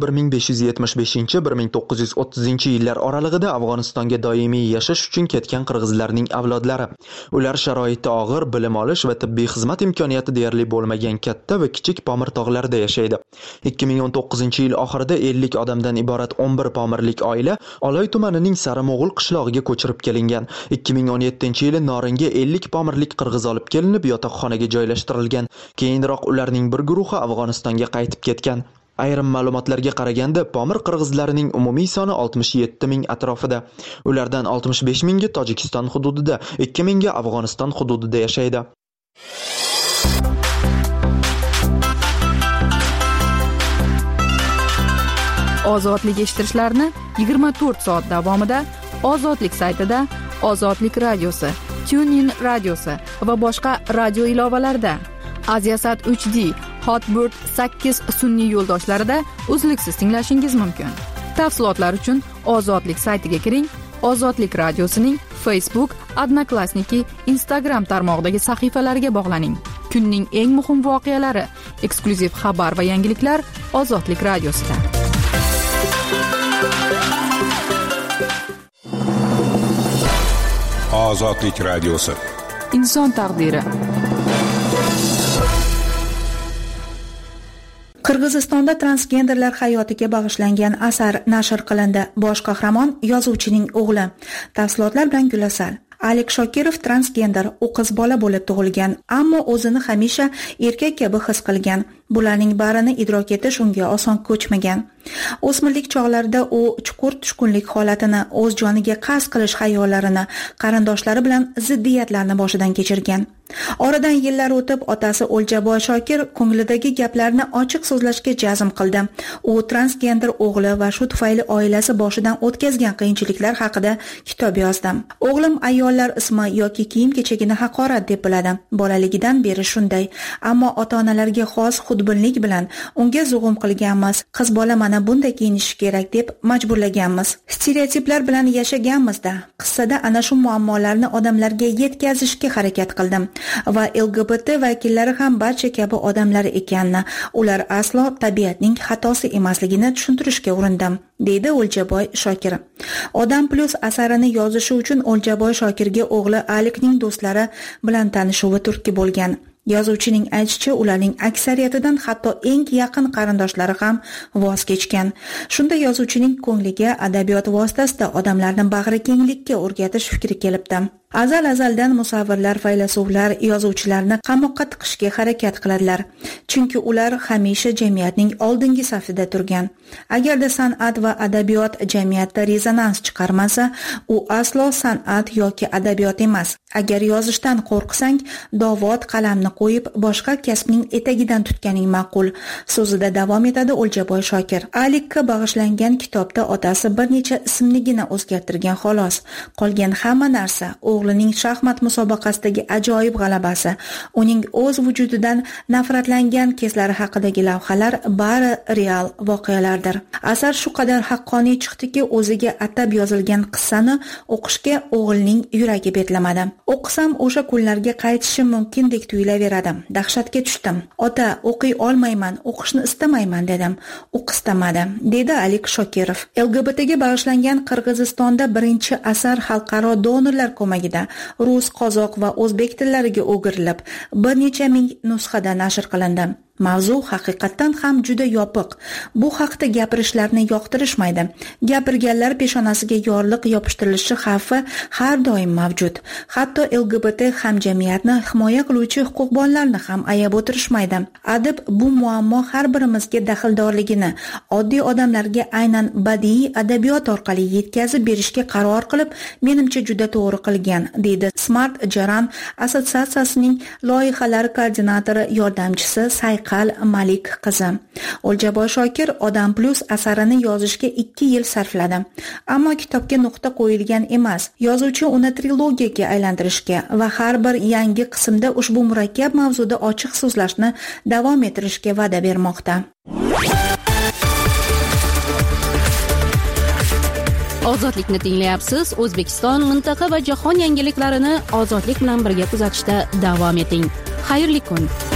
1575-1930-yillar oralig'ida Afg'onistonga doimiy yashash uchun ketgan qirg'izlarning avlodlari. Ular sharoiti og'ir, bilim olish va tibbiy xizmat imkoniyati deyarli bo'lmagan katta va kichik Pomir tog'larida yashaydi. 2019-yil oxirida 50 odamdan iborat 11 pomirlik oila Oloy tumanining Sarimog'ul qishlog'iga ko'chirib kelingan. 2017-yili Noringa 50 pomirlik qirg'iz olib kelinib, yotoqxonaga joylashtirilgan. Keyinroq ularning bir guruhi Afg'onistonga qaytib ketgan. Ayrim ma'lumotlarga qaraganda, Pomir qirg'izlarining umumiy soni 67 ming atrofida. Ulardan 65 mingi Tojikiston hududida, 2 mingi Afg'oniston hududida yashaydi. Ozodlik eshittirishlarni 24 soat davomida Ozodlik saytida, Ozodlik radiosi, TuneIn radiosi va boshqa radio ilovalarida, Aziasat 3D, Hotbird 8 sun'iy yo'ldoshlarida uzluksiz tinglashingiz mumkin. Tafsilotlar uchun Ozodlik saytiga kiring. Ozodlik radiosining Facebook, Odnoklassniki, Instagram tarmog'idagi sahifalariga bog'laning. Kunning eng muhim voqealari, eksklyuziv xabar va yangiliklar Ozodlik radiosida. Ozodlik radiosi. Inson taqdiri. Qirg'izistonda transgenderlar hayotiga bag'ishlangan asar nashr qilindi. Bosh qahramon yozuvchining o'g'li. Tafsilotlar bilan Gulasal. Alik Shokirov transgender, u qiz bola bo'lib tug'ilgan, ammo o'zini hamisha erkak kabi his qilgan. Bularning barini idrok etish unga oson ko'chmagan. O'smirlik chog'larida u chuqur tushkunlik holatini, o'z joniga qasd qilish xayollarini, qarindoshlari bilan ziddiyatlarni boshidan kechirgan. Oradan yillar o'tib, otasi O'ljaboy Shokir ko'nglidagi gaplarni ochiq so'zlashga jazm qildi. U transgender o'g'li va shu tufayli oilasi boshidan o'tkazgan qiyinchiliklar haqida kitob yozdi. O'g'lim ayollar ismi yoki kiyim-kechagini haqorat deb biladi. Bolaligidan beri shunday, ammo ota-onalarga xos xudbinlik bilan unga zug'um qilganmiz. Qiz bola mana bunday kiyinishi kerak deb majburlaganmiz. Stereotiplar bilan yashaganmiz-da. Qissada ana shu muammolarni odamlarga yetkazishga harakat qildim. Va LGBT vakillari ham barcha kabi odamlar ekanini, ular aslo tabiatning xatosi emasligini tushuntirishga urindim, deydi O'ljaboy Shokir. Odam plus asarini yozishi uchun O'ljaboy Shokirga o'g'li Alikning do'stlari bilan tanishuvi turtki bo'lgan. Yozuvchining aytishicha, ularning aksariyatidan hatto eng yaqin qarindoshlari ham voz kechgan. Shunda yozuvchining ko'ngliga adabiyot vositasida odamlarni bag'ri kenglikka o'rgatish fikri kelibdi. Azal-azaldan musavvirlar, faylasuflar yozuvchilarni qamoqqa tiqishga harakat qiladilar. Chunki ular hamisha jamiyatning oldingi safida turgan. Agarda san'at va adabiyot jamiyatda rezonans chiqarmasa, u aslo san'at yoki adabiyot emas. Agar yozishdan qo'rqsang, dovot qalamni qo'yib boshqa kasbning etagidan tutganing ma'qul, so'zida davom etadi O'ljaboy Shokir. Alikka bag'ishlangan kitobda otasi bir necha ismligini o'zgartirgan xolos. Qolgan hamma narsa o'g'li o'g'lining shaxmat musobaqasidagi ajoyib g'alabasi, uning o'z vujudidan nafratlangan kezlari haqidagi lavhalar bari real voqealardir. Asar shu qadar haqqoniy chiqdiki, o'ziga atab yozilgan qissani o'qishga o'g'ilning yuragi betlamadi. O'qisam o'sha kunlarga qaytishim mumkindek tuyulaveradi. Dahshatga tushdim. Ota, o'qiy olmayman, o'qishni istamayman dedim. O'qistamadi, dedi Alik Shokirov. LGBTga bag'ishlangan Qirg'izistonda birinchi asar xalqaro donorlar ko'magida rus, qozoq va o'zbek tillariga o'girilib, bir necha ming nusxada nashr qilindi. Mavzu haqiqatan ham juda yopiq. Bu haqda gapirishlarni yoqtirishmaydi. Gapirganlar peshonasiga yorliq yopishtirilishi xavfi har doim mavjud. Hatto LGBT hamjamiyatni himoya qiluvchi huquqbonlarni ham ayab o'tirishmaydi. Adib bu muammo har birimizga daxldorligini oddiy odamlarga aynan badiiy adabiyot orqali yetkazib berishga qaror qilib, menimcha juda to'g'ri qilgan, deydi Smart Jaran assotsiatsiyasining loyihalar koordinatori yordamchisi Sayqal Malik qizi. O'ljaboy Shokir Odam Plus asarini yozishga 2 yil sarfladi. Ammo kitobga nuqta qo'yilgan emas. Yozuvchi uni trilogiyaga aylantirishga va har bir yangi qismda ushbu murakkab mavzuda ochiq so'zlashni davom ettirishga va'da bermoqda. Ozodlikni tinglayapsiz. O'zbekiston, mintaqa va jahon yangiliklarini ozodlik bilan birga kuzatishda davom eting. Xayrli kun.